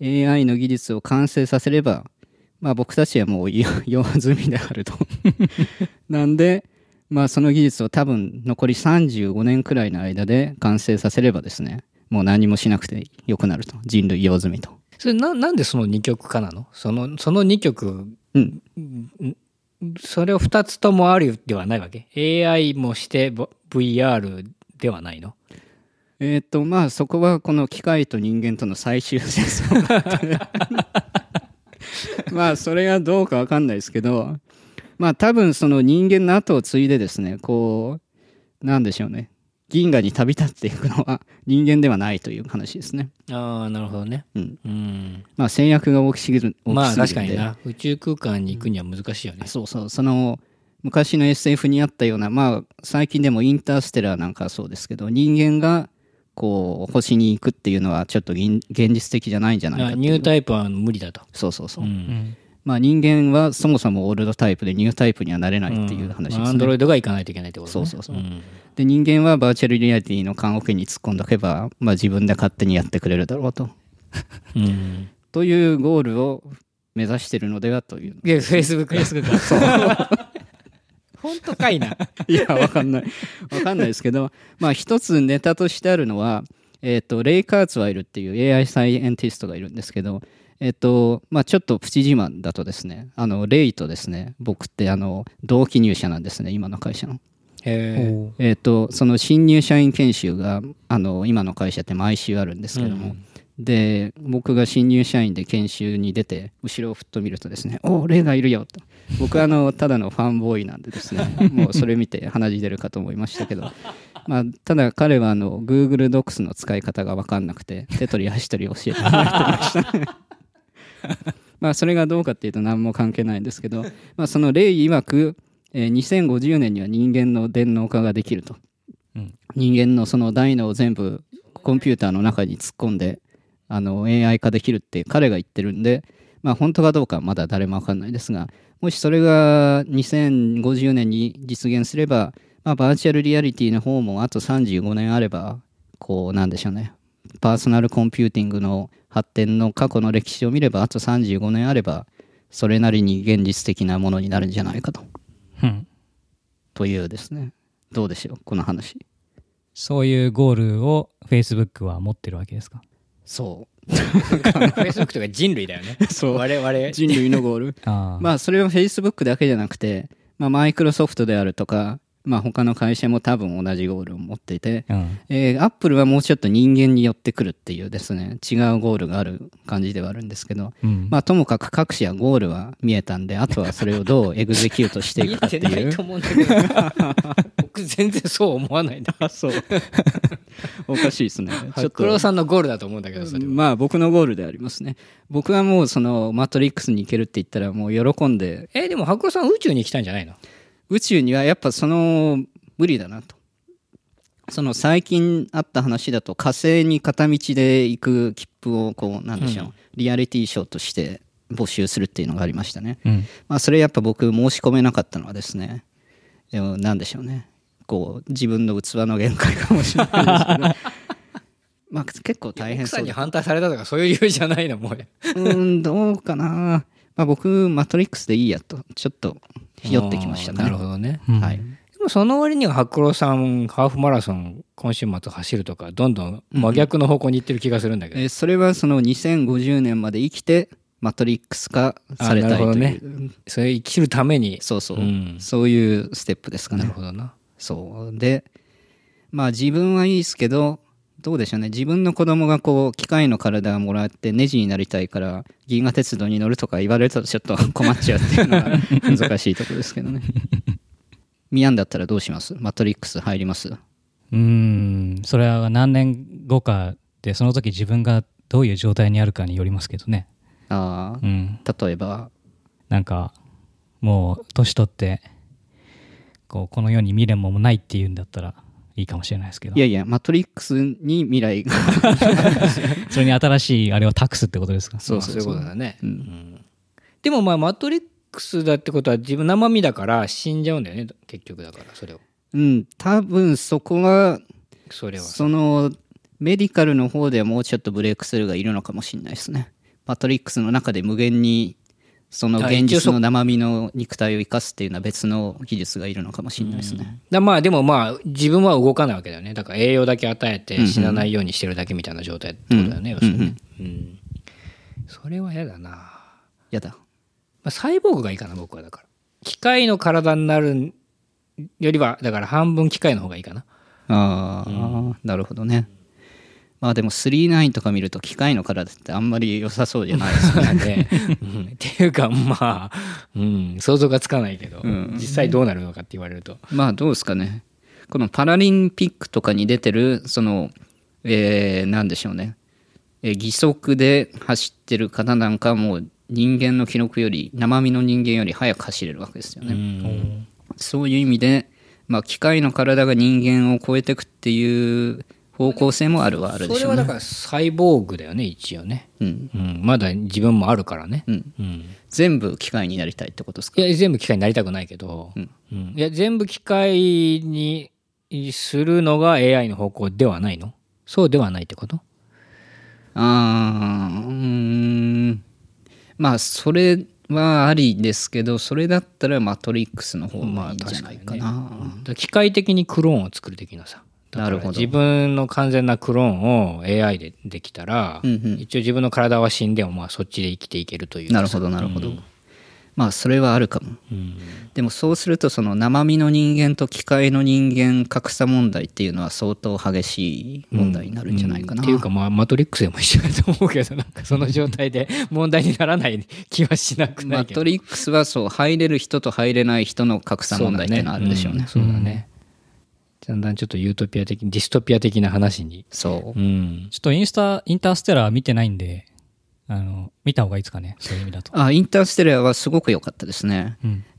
AI の技術を完成させれば、まあ僕たちはもう用済みであると。なんで、まあその技術を多分残り35年くらいの間で完成させればですね、もう何もしなくてよくなると。人類用済みと。 それなんでその2極化なの？その2極、それを2つともあるではないわけ？ AI もして VR ではないの？ まあそこはこの機械と人間との最終戦争があってまあそれがどうかわかんないですけど、まあ多分その人間の後を継いでですね、こうなんでしょうね、銀河に旅立っていくのは人間ではないという話ですね。 ああ、なるほどね。 まあ制約が大きすぎるんで。 まあ確かにな、宇宙空間に行くには難しいよね。 そうそう、その昔の SF にあったような、まあ最近でもインターステラーなんかはそうですけど、人間がこう星に行くっていうのはちょっと現実的じゃないんじゃないかっていう。 ニュータイプは無理だと。 そうそうそう。まあ人間はそもそもオールドタイプでニュータイプにはなれないっていう話ですね。 アンドロイドが行かないといけないってことね。 そうそうそう。で人間はバーチャルリアリティの棺桶に突っ込んどけば、まあ自分で勝手にやってくれるだろうと。というゴールを目指してるのではという。 いや、Facebook か。そう。本当かいな。 いや、わかんないですけど、まあ一つネタとしてあるのは、レイ・カーツワイルっていう AI サイエンティストがいるんですけど、まあちょっとプチ自慢だとですね、レイとですね、僕って同期入社なんですね、今の会社の。その新入社員研修が今の会社って毎週あるんですけども、で僕が新入社員で研修に出て後ろをふっと見るとですね、おレイがいるよと。僕はただのファンボーイなんでですね、もうそれ見て鼻血出るかと思いましたけど、まあただ彼はGoogle Docs の使い方が分かんなくて手取り足取り教えてもらってましたね。まあそれがどうかっていうと何も関係ないんですけど、まあそのレイ曰く2050年には人間の電脳化ができると、人間のその大脳を全部コンピューターの中に突っ込んでAI 化できるって彼が言ってるんで、まあ本当かどうかはまだ誰も分かんないですが、もしそれが2050年に実現すれば、まあ、バーチャルリアリティの方もあと35年あれば、こうなんでしょうね、パーソナルコンピューティングの発展の過去の歴史を見ればあと35年あればそれなりに現実的なものになるんじゃないかと、というですね。どうでしょうこの話。 そういうゴールを Facebook は持ってるわけですか？ そう Facebook とか人類だよね。 そう、 我々 人類のゴールまあそれは Facebook だけじゃなくて、まあ、マイクロソフトであるとか、まあ、他の会社も多分同じゴールを持っていて、Apple はもうちょっと人間に寄ってくるっていうですね、違うゴールがある感じではあるんですけど、まあともかく各社ゴールは見えたんで、あとはそれをどうエグゼキュートしていくかっていう。 見えてないと思うんだけど僕全然そう思わないんだ。 そうおかしいですね。 ちょっと黒さんのゴールだと思うんだけど、それはまあ僕のゴールでありますね。僕はもうそのマトリックスに行けるって言ったらもう喜んで。 でも白黒さん宇宙に行きたいんじゃないの？ 宇宙にはやっぱ無理だなと。その最近あった話だと火星に片道で行く切符をこうなんでしょう、リアリティショーとして募集するっていうのがありましたね。まあそれやっぱ僕申し込めなかったのはですね、でもなんでしょうね、こう自分の器の限界かもしれないですけどまあ結構大変そう。 奥さんに反対されたとかそういう理由じゃないのもうどうかな。まあ僕マトリックスでいいやとちょっとひよってきましたね。 なるほどね。 はい。 でもその割には白黒さんハーフマラソン今週末走るとかどんどん真逆の方向に行ってる気がするんだけど、 それはその2050年まで生きてマトリックス化されたいという、 ね、それ生きるためにそうそう、そういうステップですかね。 なるほどな。 そうで、まあ自分はいいですけど、どうでしょうね、自分の子供がこう機械の体をもらってネジになりたいから銀河鉄道に乗るとか言われるとちょっと困っちゃうっていうのが難しいところですけどね。ミヤンだったらどうします？マトリックス入ります？ それは何年後かで、その時自分がどういう状態にあるかによりますけどね。 例えばなんかもう年取ってこの世に未練もないっていうんだったらいいかもしれないですけど、 いやマトリックスに未来がそれに新しいあれを託すってことですか？ そういうことだね。でもまあマトリックスだってことは自分生身だから死んじゃうんだよね、結局。だからそれを多分そこはそのメディカルの方ではもうちょっとブレイクスルーがいるのかもしれないですね。 マトリックスの中で無限にその現実の生身の肉体を生かすっていうのは別の技術がいるのかもしれないですね。 まあでもまあ自分は動かないわけだよね。だから栄養だけ与えて死なないようにしてるだけみたいな状態ってことだよね。要するに、それは嫌だな。 嫌だ。 まあ、サイボーグがいいかな僕は。だから機械の体になるよりはだから半分機械の方がいいかな。 ああ、なるほどね。まあでも39とか見ると機械の体ってあんまり良さそうじゃないですかね。 っていうかまあ、想像がつかないけど、実際どうなるのかって言われると。 まあどうですかね。このパラリンピックとかに出てるその、なんでしょうね。義足で走ってる方なんかもう人間の記録より生身の人間より速く走れるわけですよね。そういう意味で、まあ、機械の体が人間を超えていくっていう方向性もあるはあるでしょうね。 それはだからサイボーグだよね一応ね、まだ自分もあるからね、 全部機械になりたいってことですか？ いや全部機械になりたくないけど、いや全部機械にするのが AI の方向ではないの？そうではないってこと？ まあそれはありですけど、それだったらマトリックスの方がいいんじゃないかな。 機械的にクローンを作る的なさ。なるほど。自分の完全なクローンを AI でできたら、一応自分の体は死んでもまあそっちで生きていけるという。 なるほどなるほど。まあそれはあるかも。でもそうするとその生身の人間と機械の人間格差問題っていうのは相当激しい問題になるんじゃないかな。 っていうかまあマトリックスでも一緒だと思うけど、なんかその状態で問題にならない気はしなくないけど。 マトリックスはそう入れる人と入れない人の格差問題っていうのはあるでしょうね。 そうだね。だんだんちょっとユートピア的ディストピア的な話に。 そう。 ちょっとインターステラー見てないんで、見た方がいいですかね、そういう意味だと。 インターステラーはすごく良かったですね。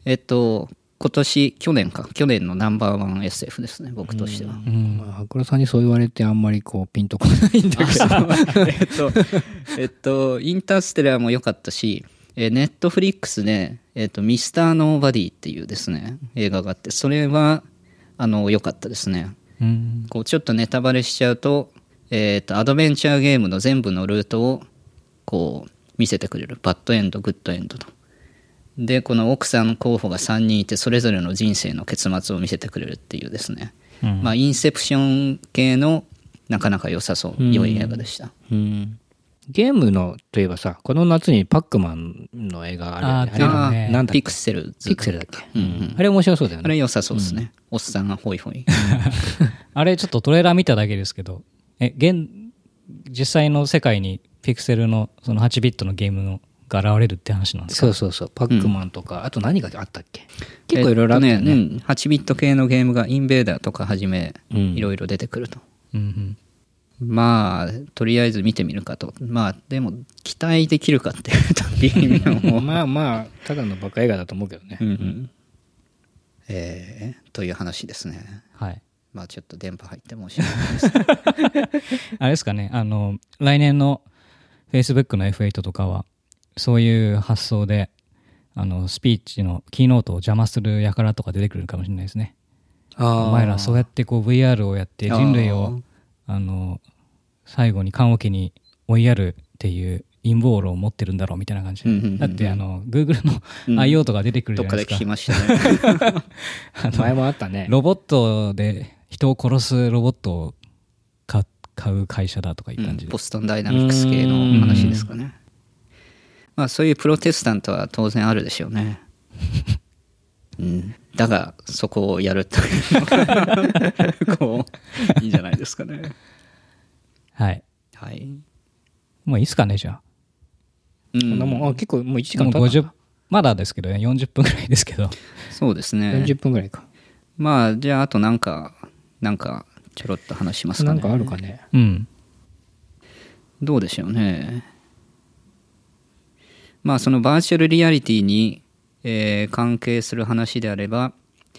去年のナンバーワン SF ですね、僕としては。 白黒さんにそう言われてあんまりこうピンとこないんだけど。インターステラーも良かったし、ネットフリックスで、ミスターノーバディっていうですね、映画があって、それは、良かったですね。こうちょっとネタバレしちゃうと、アドベンチャーゲームの全部のルートをこう見せてくれる。バッドエンド、グッドエンドと。で、この奥さん候補が3人いて、それぞれの人生の結末を見せてくれるっていうですね。まあ、インセプション系のなかなか良さそう、良い映画でした。 ゲームのといえばさ、この夏にパックマンの映画あるよね。なんだっけ？ ピクセルズ。 ピクセルだっけ？あれ面白そうだよね。 あれ良さそうですね。おっさんがホイホイ。 あれちょっとトレーラー見ただけですけど、実際の世界にピクセルのその8ビットのゲームが現れるって話なんですか？ そう。パックマンとか、あと何があったっけ？結構いろいろあったよね。 8ビット系のゲームがインベーダーとかはじめ、いろいろ出てくると。まあとりあえず見てみるかと。まあでも期待できるかっていうと微妙。 まあただのバカ映画だと思うけどね。 という話ですね。 はい。 まあちょっと電波入って申し訳ないです。 あれですかね、来年の Facebook の F8 とかはそういう発想でスピーチのキーノートを邪魔する輩とか出てくるかもしれないですね。お前らそうやってこう VR をやって人類を最後に棺桶に追いやるっていう陰謀論を持ってるんだろうみたいな感じで、だって Google の IO とか出てくるじゃないですか。 どっかで聞きましたね。 前もあったね。 ロボットで人を殺すロボットを買う会社だとかいう感じで、 ボストンダイナミックス系の話ですかね。まあそういうプロテスタントは当然あるでしょうね。だがそこをやるというのがこういいんじゃないですかね。 はいもういいっすかね、じゃあ。 結構もう1時間経った。 まだですけどね、40分ぐらいですけど。 そうですね。 40分ぐらいか。 まあじゃああとなんかちょろっと話しますかね。 なんかあるかね。 どうでしょうね。まあそのバーチャルリアリティに、関係する話であれば、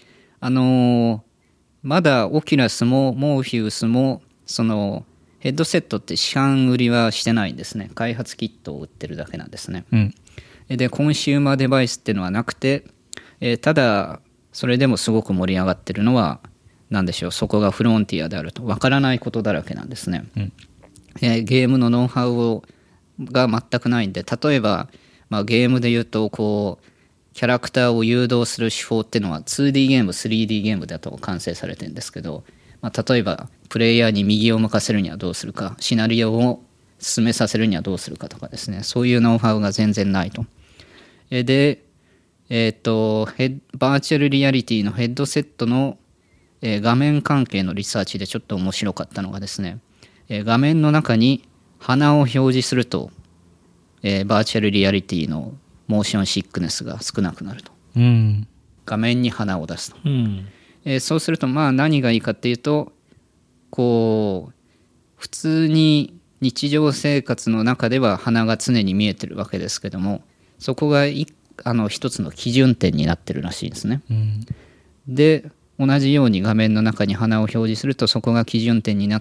まだオキュラスもモーフィウスもそのヘッドセットって市販売りはしてないんですね。開発キットを売ってるだけなんですね。でコンシューマーデバイスっていうのはなくて、ただそれでもすごく盛り上がってるのは何でしょう、そこがフロンティアであると。わからないことだらけなんですね。ゲームのノウハウをが全くないんで、例えば、ゲームで言うとこうキャラクターを誘導する手法っていうのは 2D ゲーム 3D ゲームだと完成されてるんですけど、例えばプレイヤーに右を向かせるにはどうするか、シナリオを進めさせるにはどうするかとかですね、そういうノウハウが全然ないと。で、バーチャルリアリティのヘッドセットの画面関係のリサーチでちょっと面白かったのがですね、画面の中に鼻を表示すると、バーチャルリアリティのモーションシックネスが少なくなると、画面に鼻を出すと、そうすると何がいいかっていうと、こう普通に日常生活の中では鼻が常に見えてるわけですけども、そこが一つの基準点になってるらしいんですね、で同じように画面の中に鼻を表示すると、そこが基準点になって、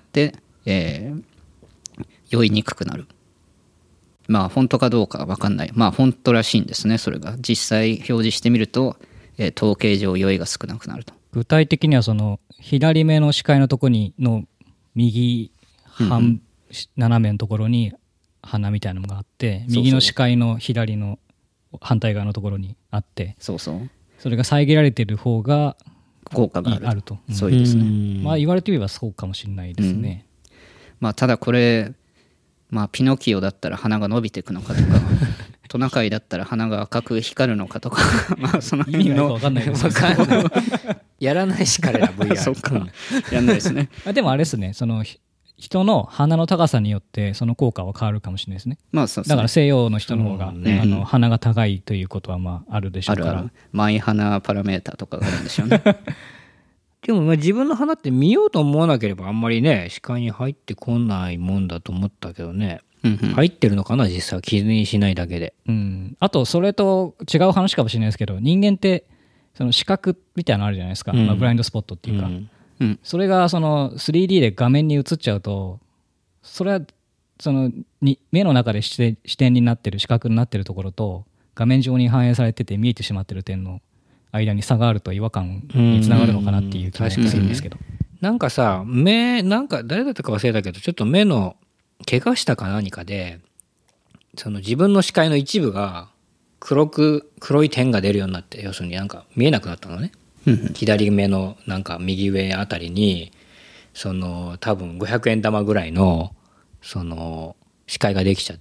酔いにくくなる。本当かどうかは分かんない。本当らしいんですね。それが実際表示してみると、統計上酔いが少なくなると。 具体的にはその左目の視界のところにの右半、斜めのところに鼻みたいなのがあって、右の視界の左の反対側のところにあって、 そうそう、 それが遮られている方が効果があると。 そうですね。 言われてみればそうかもしれないですね。 ただこれ、ピノキオだったら鼻が伸びていくのかとかトナカイだったら鼻が赤く光るのかとかその意味がよく分かんないですやらないし彼ら VR そっか、やんないですねでもあれですね、その人の鼻の高さによってその効果は変わるかもしれないですね。 そうですね。 だから西洋の人の方が、鼻が高いということはあるでしょうから。 マイ鼻パラメータとかがあるんでしょうねでも自分の鼻って見ようと思わなければあんまりね視界に入ってこないもんだと思ったけどね、入ってるのかな実際は気にしないだけで。 あとそれと違う話かもしれないですけど、人間ってその視覚みたいなのあるじゃないですか、ブラインドスポットっていうか、それがその 3D で画面に映っちゃうと、それはその目の中で視点になってる視覚になってるところと画面上に反映されてて見えてしまってる点の間に差があると違和感につながるのかなっていう気がするんですけど、 なんかさ、なんか誰だったか忘れたけど、ちょっと目の怪我したか何かで、その自分の視界の一部が黒い点が出るようになって、要するになんか見えなくなったのね。左目のなんか右上あたりに、その多分500円玉ぐらいのその視界ができちゃって、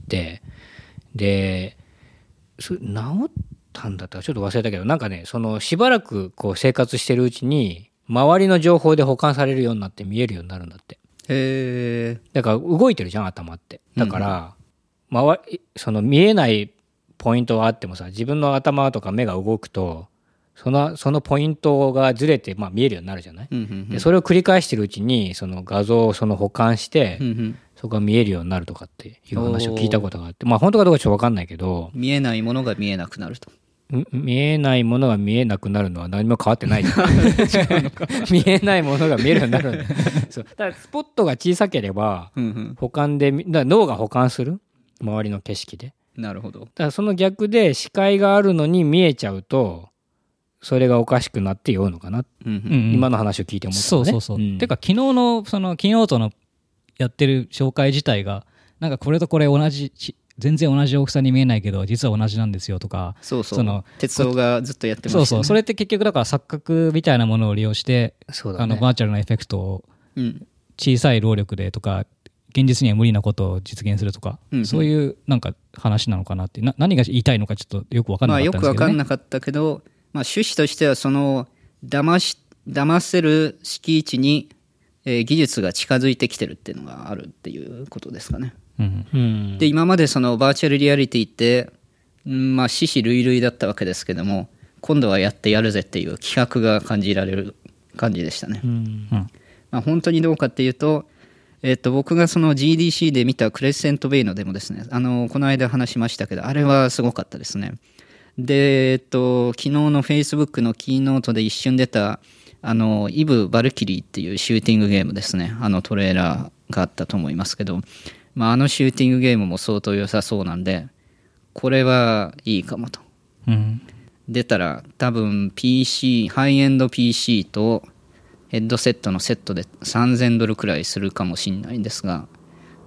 で、治ったんだったかちょっと忘れたけど、なんかね、そのしばらくこう生活してるうちに周りの情報で保管されるようになって見えるようになるんだって。 へー。 だから動いてるじゃん頭って。だから、その見えないポイントがあってもさ、自分の頭とか目が動くとそのポイントがずれて、見えるようになるじゃない、でそれを繰り返してるうちにその画像を保管して、そこが見えるようになるとかっていう話を聞いたことがあって、本当かどうかちょっと分かんないけど、 見えないものが見えなくなると。 見えないものが見えなくなるのは何も変わってないじゃん見えないものが見えるようになるそうだからスポットが小さければ保管で、だから脳が保管する周りの景色で。 なるほど。 だからその逆で視界があるのに見えちゃうとそれがおかしくなって酔うのかな、今の話を聞いて思ったね。 そう、てか昨日のそのキーノートのやってる紹介自体がなんかこれとこれ全然同じ大きさに見えないけど実は同じなんですよとか、 その哲夫がずっとやってましたね。 そうそれって結局だから錯覚みたいなものを利用して、バーチャルなエフェクトを小さい労力でとか現実には無理なことを実現するとか、そういうなんか話なのかなって、何が言いたいのかちょっとよく分かんなかったんですけどね。 よく分かんなかったけど、趣旨としてはその騙せる敷地に、技術が近づいてきてるっていうのがあるっていうことですかね。で今までそのバーチャルリアリティって死死類類だったわけですけども、今度はやるぜっていう気迫が感じられる感じでしたね。本当にどうかっていうと、僕がその GDC で見たクレッセントベイのデモですね、この間話しましたけど、あれはすごかったですね。で、昨日の Facebook のキーノートで一瞬出たイブ・バルキリーっていうシューティングゲームですね、トレーラーがあったと思いますけど、シューティングゲームも相当良さそうなんで、これはいいかもと、出たら多分 PC ハイエンド PC とヘッドセットのセットで$3000くらいするかもしれないんですが、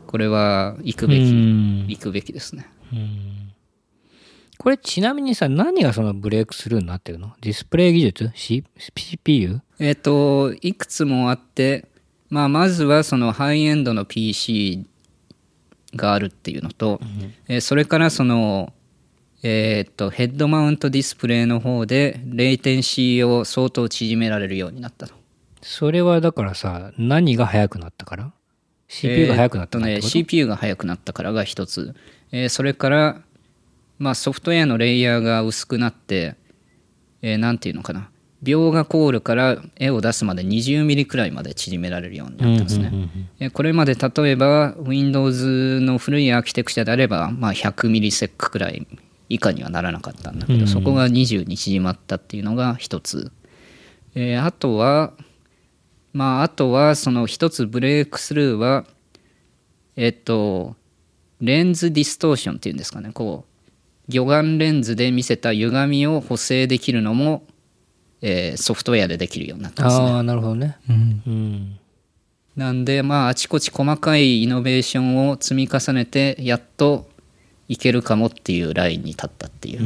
これは行くべきですね。 これちなみにさ、何がそのブレイクスルーになってるの？ディスプレイ技術？ CPU？ いくつもあって、まずはそのハイエンドの PC があるっていうのと、それからその、ヘッドマウントディスプレイの方でレイテンシーを相当縮められるようになったと。 それはだからさ、何が速くなったから？ CPU が速くなったからってこと？ CPU が速くなったからが一つ。それから、ソフトウェアのレイヤーが薄くなって、なんていうのかな。描画コールから絵を出すまで20ミリくらいまで縮められるようになったんですね。これまで例えば Windows の古いアーキテクチャであれば、100ミリセックくらい以下にはならなかったんだけど、そこが20に縮まったっていうのが一つ。あとはその一つブレイクスルーは、レンズディストーションっていうんですかね、こう魚眼レンズで見せた歪みを補正できるのも、ソフトウェアでできるようになったんですね。 ああ、なるほどね。 なんであちこち細かいイノベーションを積み重ねてやっといけるかもっていうラインに立ったっていう。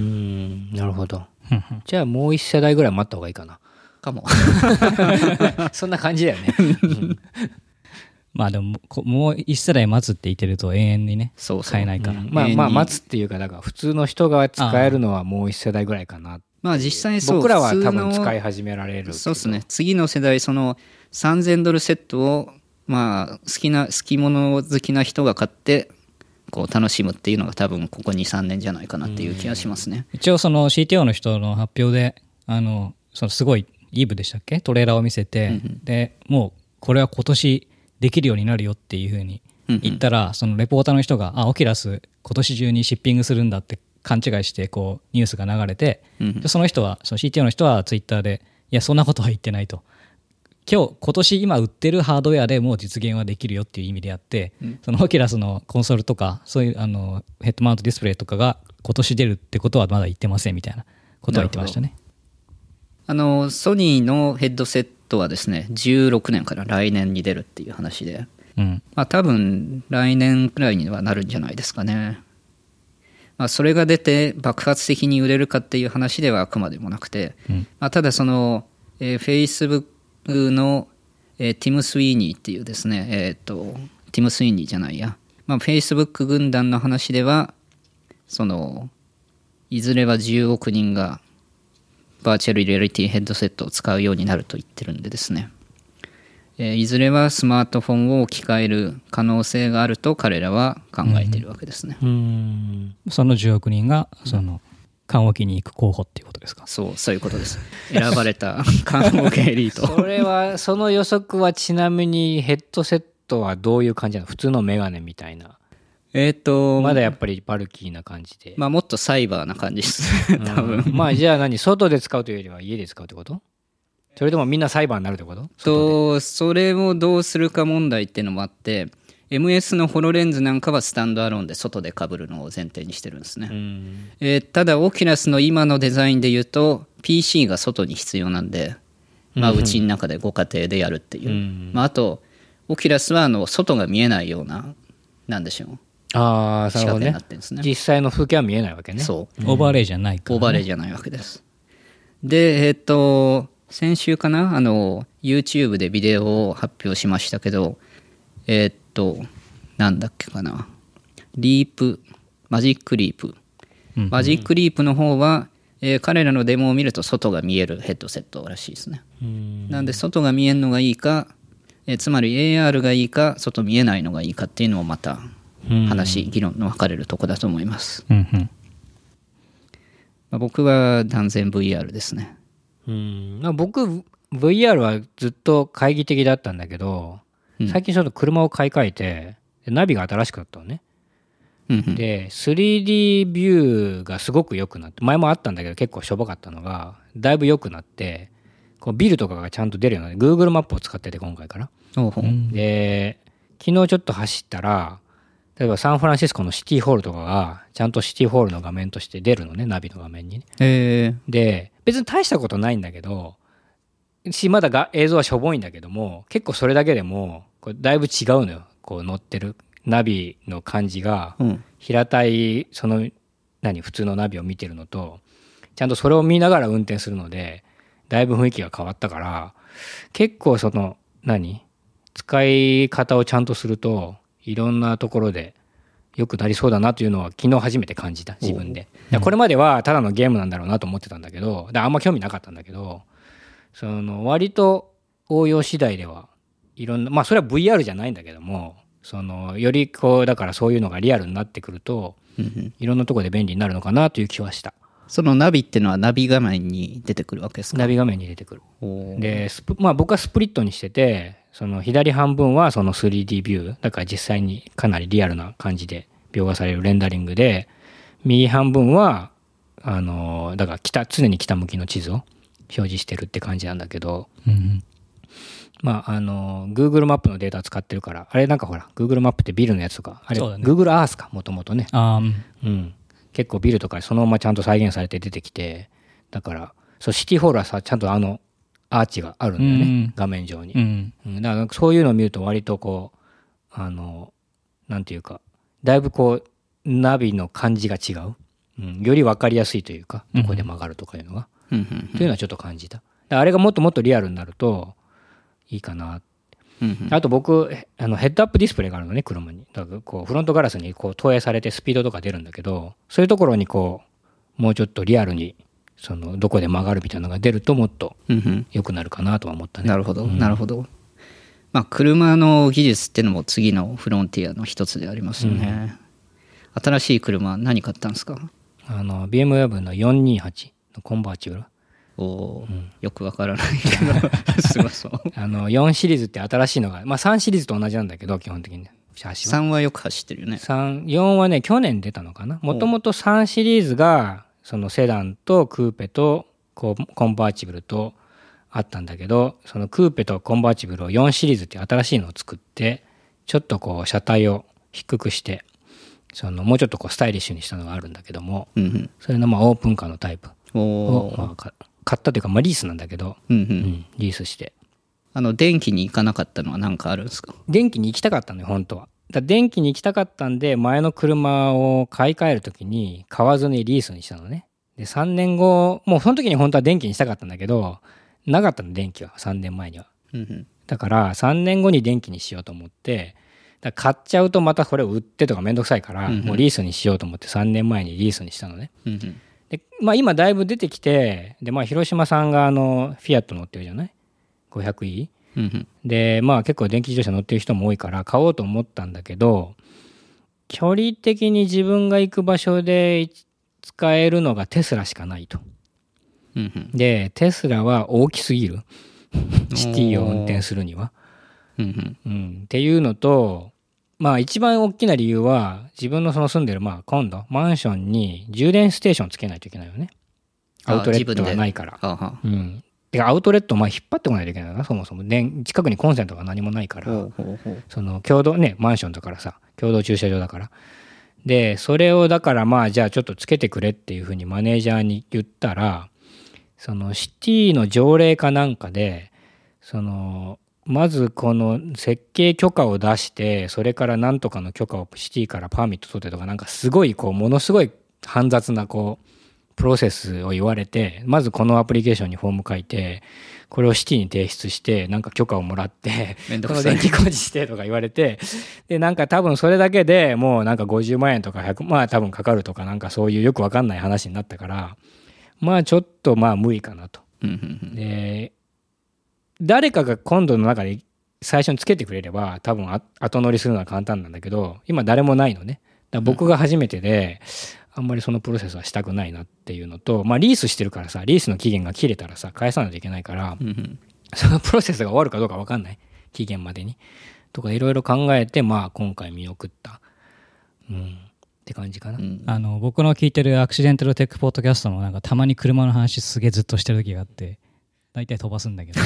なるほど。じゃあもう一世代ぐらい待った方がいいかな。 かも。 そんな感じだよね。 でももう一世代待つって言ってると永遠にね、買えないから。 待つっていうか、だから普通の人が使えるのはもう一世代ぐらいかな。 実際そう。 僕らは多分使い始められる。 そうですね。次の世代、その$3000セットを、好き物好きな人が買って、こう楽しむっていうのが多分ここ 2,3 年じゃないかなっていう気がしますね。 一応その CTO の人の発表で、そのすごいイーブでしたっけ？トレーラーを見せて、で、もうこれは今年できるようになるよっていうふうに言ったら、そのレポーターの人が、オキュラス今年中にシッピングするんだって勘違いしてこうニュースが流れて、でその人は、その CTO の人はツイッターで、いやそんなことは言ってないと。今年今売ってるハードウェアでもう実現はできるよっていう意味であって、そのオキュラスのコンソールとかそういうヘッドマウントディスプレイとかが今年出るってことはまだ言ってませんみたいなことは言ってましたね。 ソニーのヘッドセットはですね、16年から来年に出るっていう話で、多分来年くらいにはなるんじゃないですかね。それが出て爆発的に売れるかっていう話ではあくまでもなくて、ただその、Facebook の、ティム・スウィーニーっていうですね、ティム・スウィーニーじゃないや、Facebook 軍団の話では、そのいずれは10億人がバーチャルリアリティヘッドセットを使うようになると言ってるんでですね、いずれはスマートフォンを置き換える可能性があると彼らは考えているわけですね。 その10億人がその棺桶に行く候補っていうことですか？ そういうことです。選ばれた棺桶エリート。 その予測はちなみにヘッドセットはどういう感じなの？普通のメガネみたいな。まだやっぱりバルキーな感じで。 もっとサイバーな感じです。多分。 じゃあ外で使うというよりは家で使うってこと？それともみんなサイバーになるってこと？ それをどうするか問題っていうのもあって、MS のホロレンズなんかはスタンドアローンで外で被るのを前提にしてるんですね。ただオキュラスの今のデザインで言うと PC が外に必要なんで、うちの中でご家庭でやるっていう。あとオキュラスは外が見えないような、なんでしょう。仕掛けになってるんですね。 実際の風景は見えないわけね。 そう。オーバーレイじゃないから、ね。 オーバーレイじゃないわけです。で、先週かな、YouTube でビデオを発表しましたけど、なんだっけかな、マジックリープ。マジックリープの方は、彼らのデモを見ると外が見えるヘッドセットらしいですね。なんで外が見えるのがいいか、つまり AR がいいか、外見えないのがいいかっていうのをまた議論の分かれるとこだと思います。僕は断然 VR ですね。 僕 VR はずっと懐疑的だったんだけど、最近ちょっと車を買い替えてナビが新しくなったのね。で 3D ビューがすごく良くなって、前もあったんだけど結構しょぼかったのがだいぶ良くなって、こうビルとかがちゃんと出るような Google マップを使ってて今回から。で昨日ちょっと走ったら、例えばサンフランシスコのシティホールとかがちゃんとシティホールの画面として出るのね、ナビの画面にね。で別に大したことないんだけど、まだ映像はしょぼいんだけども、結構それだけでもこうだいぶ違うのよ。こう乗ってるナビの感じが、平たいその普通のナビを見てるのとちゃんとそれを見ながら運転するのでだいぶ雰囲気が変わったから、結構その使い方をちゃんとするといろんなところで良くなりそうだなというのは昨日初めて感じた、自分で。これまではただのゲームなんだろうなと思ってたんだけど、あんま興味なかったんだけど、その割と応用次第ではいろんな、それは VR じゃないんだけども、そのよりだからそういうのがリアルになってくるといろんなところで便利になるのかなという気はした。 そのナビっていうのはナビ画面に出てくるわけですか？ ナビ画面に出てくる。で僕はスプリットにしてて、その左半分はその 3D ビューだから実際にかなりリアルな感じで描画されるレンダリングで、右半分はだから常に北向きの地図を表示してるって感じなんだけど、Google マップのデータ使ってるから、あれほら Google マップってビルのやつとか、あれ、Google Earth かもともとね、結構ビルとかそのままちゃんと再現されて出てきて、だからシティホールはさちゃんとアーチがあるんだよね、画面上に、だからそういうのを見ると割となんていうかだいぶナビの感じが違う、より分かりやすいというか、どこで曲がるとかいうのが、というのはちょっと感じた。あれがもっともっとリアルになるといいかな。あと僕ヘッドアップディスプレイがあるのね、車に。だからフロントガラスに投影されてスピードとか出るんだけど、そういうところにもうちょっとリアルにどこで曲がるみたいなのが出るともっと良くなるかなとは思ったね。 なるほど、なるほど。車の技術っていうのも次のフロンティアの一つでありますよね。新しい車何買ったんですか ？BMW の428のコンバーチブル。 よくわからないけどすごそう。 4シリーズって新しいのが、3シリーズと同じなんだけど基本的に 3はよく走ってるよね。 4はね去年出たのかな。もともと3シリーズがそのセダンとクーペとコンバーチブルとあったんだけど、そのクーペとコンバーチブルを4シリーズっていう新しいのを作って、ちょっと車体を低くしてもうちょっとスタイリッシュにしたのがあるんだけども、それのオープンカーのタイプを買ったというか、リースなんだけど、リースして。 電気に行かなかったのは何かあるんですか？ 電気に行きたかったのよ本当は。電気に行きたかったんで、前の車を買い替えるときに買わずにリースにしたのね。で3年後、もうその時に本当は電気にしたかったんだけど、なかったの電気は3年前には。だから3年後に電気にしようと思って、買っちゃうとまたこれを売ってとかめんどくさいから、もうリースにしようと思って3年前にリースにしたのね。で今だいぶ出てきて、で広島さんがフィアット乗ってるじゃない 500E、で結構電気自動車乗ってる人も多いから買おうと思ったんだけど、距離的に自分が行く場所で使えるのがテスラしかないと。でテスラは大きすぎるシティを運転するには、っていうのと、一番大きな理由は自分の住んでる今度マンションに充電ステーションつけないといけないよね。アウトレットがないから。でアウトレットを引っ張ってこないといけないな、そもそも。近くにコンセントが何もないから、共同ねマンションだからさ、共同駐車場だから。でそれをだからじゃあちょっとつけてくれっていうふうにマネージャーに言ったら、シティの条例かなんかでまずこの設計許可を出して、それからなんとかの許可をシティからパーミット取ってとか、なんかすごいものすごい煩雑なプロセスを言われて、まずこのアプリケーションにフォーム書いて、これをシティに提出してなんか許可をもらってこの電気工事してとか言われて、でなんか多分それだけでもうなんか50万円とか100多分かかるとか、なんかそういうよくわかんない話になったから、ちょっと無理かなと。で誰かが今度の中で最初につけてくれれば多分後乗りするのは簡単なんだけど、今誰もないのね。だから僕が初めてで、あんまりそのプロセスはしたくないなっていうのと、リースしてるからさ、リースの期限が切れたらさ返さないといけないから、そのプロセスが終わるかどうか分かんない、期限までにとかいろいろ考えて、今回見送った、って感じかな。 僕の聞いてるアクシデンタルテックポッドキャストもなんかたまに車の話すげえずっとしてる時があって、大体飛ばすんだけど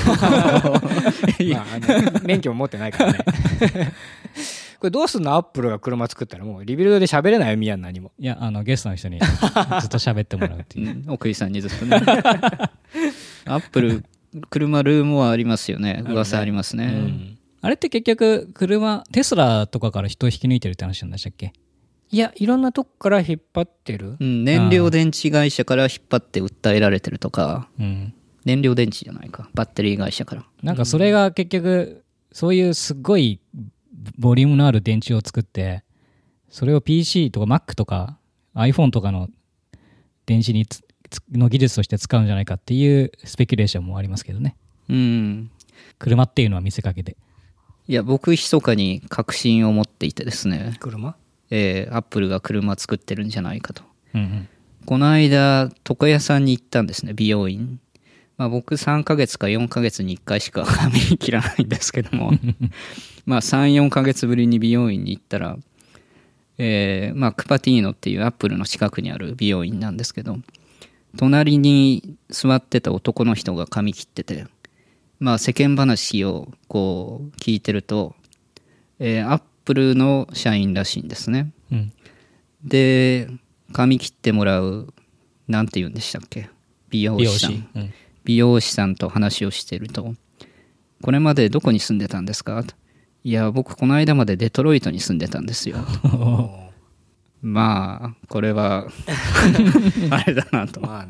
免許も持ってないからねこれどうすんの？アップルが車作ったらもうリビルドで喋れないよ、宮何も。 いやゲストの人にずっと喋ってもらうっていう、 奥井さんにずっとねアップル車ルームはありますよね、噂ありますね。 あれって結局テスラとかから人を引き抜いてるって話なんでしたっけ？ いや、いろんなとこから引っ張ってる。 燃料電池会社から引っ張って訴えられてるとか、燃料電池じゃないか、バッテリー会社から。 なんかそれが結局、そういうすごいボリュームのある電池を作って、それを PC とか Mac とか iPhone とかの電池の技術として使うんじゃないかっていうスペキュレーションもありますけどね。車っていうのは見せかけて。 いや、僕密かに確信を持っていてですね。 車？ アップルが車作ってるんじゃないかと。この間床屋さんに行ったんですね、美容院。僕3ヶ月か4ヶ月に1回しか髪切らないんですけども3、4ヶ月ぶりに美容院に行ったら、クパティーノっていうアップルの近くにある美容院なんですけど、隣に座ってた男の人が髪切ってて、世間話をこう聞いてると、アップルの社員らしいんですね。で、髪切ってもらう、なんて言うんでしたっけ？美容師さん。美容師さんと話をしていると、これまでどこに住んでたんですか？いや、僕この間までデトロイトに住んでたんですよ。これはあれだなと。 はい。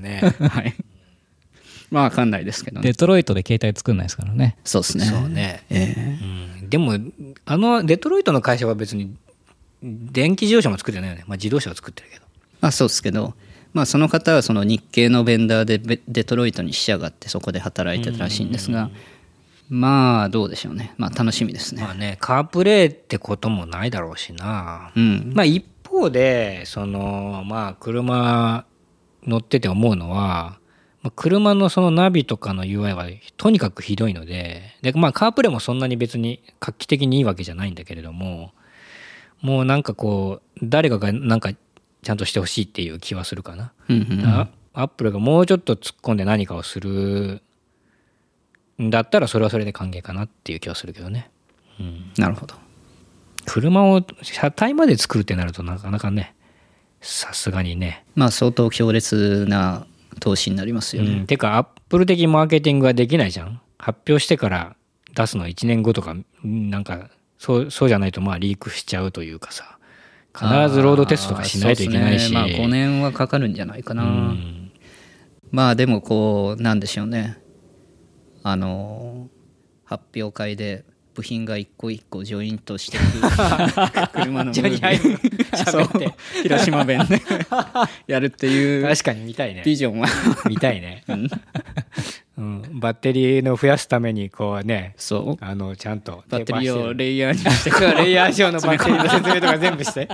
わかんないですけどね。 デトロイトで携帯作んないですからね。 そうですね。 そうね。でもデトロイトの会社は別に電気自動車も作ってないよね。自動車は作ってるけど。 そうですけど、その方はその日系のベンダーでデトロイトに支社があってそこで働いてたらしいんですが、どうでしょうね。楽しみですね。 カープレイってこともないだろうしな。一方で車乗ってて思うのは、車のそのナビとかの UI はとにかくひどいので、カープレイもそんなに別に画期的にいいわけじゃないんだけれども、もう誰かがちゃんとしてほしいっていう気はするかな。アップルがもうちょっと突っ込んで何かをするんだったらそれはそれで歓迎かなっていう気はするけどね。 なるほど。 車を車体まで作るってなるとなかなかね、さすがにね。 相当強烈な投資になりますよね。 てかアップル的マーケティングができないじゃん。発表してから出すの1年後とかそうじゃないとリークしちゃうというかさ。必ずロードテストとかしないといけないし、 5年はかかるんじゃないかな。でもなんでしょうね、発表会で部品が一個一個ジョイントしていく車のムービー喋って広島弁でやるっていう、 確かに見たいね。 ビジョンは見たいね。バッテリーの増やすためにちゃんとバッテリーをレイヤーにしてレイヤー上のバッテリーの説明とか全部して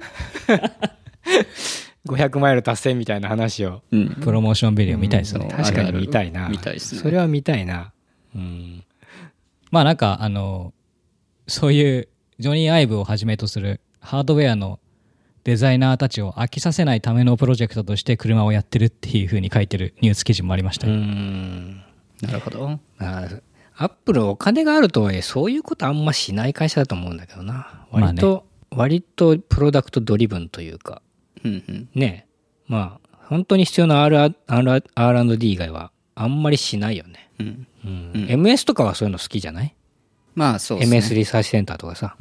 500マイル達成みたいな話を、 プロモーションビデオ見たいですね。 確かに見たいな。 見たいですね。 それは見たいな。 そういうジョニー・アイブをはじめとするハードウェアのデザイナーたちを飽きさせないためのプロジェクトとして車をやってるっていう風に書いてるニュース記事もありましたよ。 なるほど。 アップルお金があるとはいえそういうことあんましない会社だと思うんだけどな。割とプロダクトドリブンというか、ね、本当に必要な R&D 以外はあんまりしないよね。MS とかはそういうの好きじゃない？ そうですね。 MS リサーチセンターとかさ。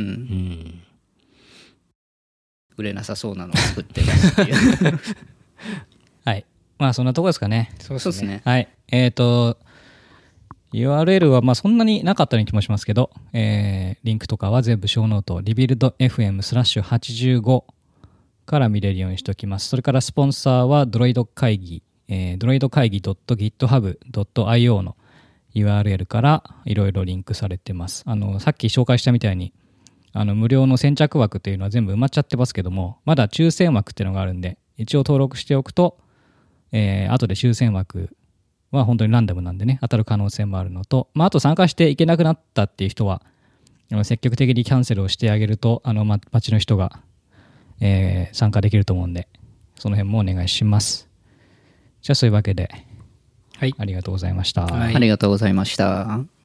売れなさそうなのを作ってるっていうはい。そんなとこですかね。 そうですね。 はい。URL はそんなになかったような気もしますけど、リンクとかは全部ショーノート、rebuild.fm/85 から見れるようにしておきます。それからスポンサーはドロイド会議、ドロイド会議 .github.io の URL からいろいろリンクされてます。さっき紹介したみたいに、無料の先着枠っていうのは全部埋まっちゃってますけども、まだ抽選枠っていうのがあるんで、一応登録しておくと、後で抽選枠は本当にランダムなんでね、当たる可能性もあるのと、あと参加していけなくなったっていう人は、積極的にキャンセルをしてあげると、町の人が、参加できると思うんで、その辺もお願いします。じゃあそういうわけで、 はい、 ありがとうございました。 ありがとうございました。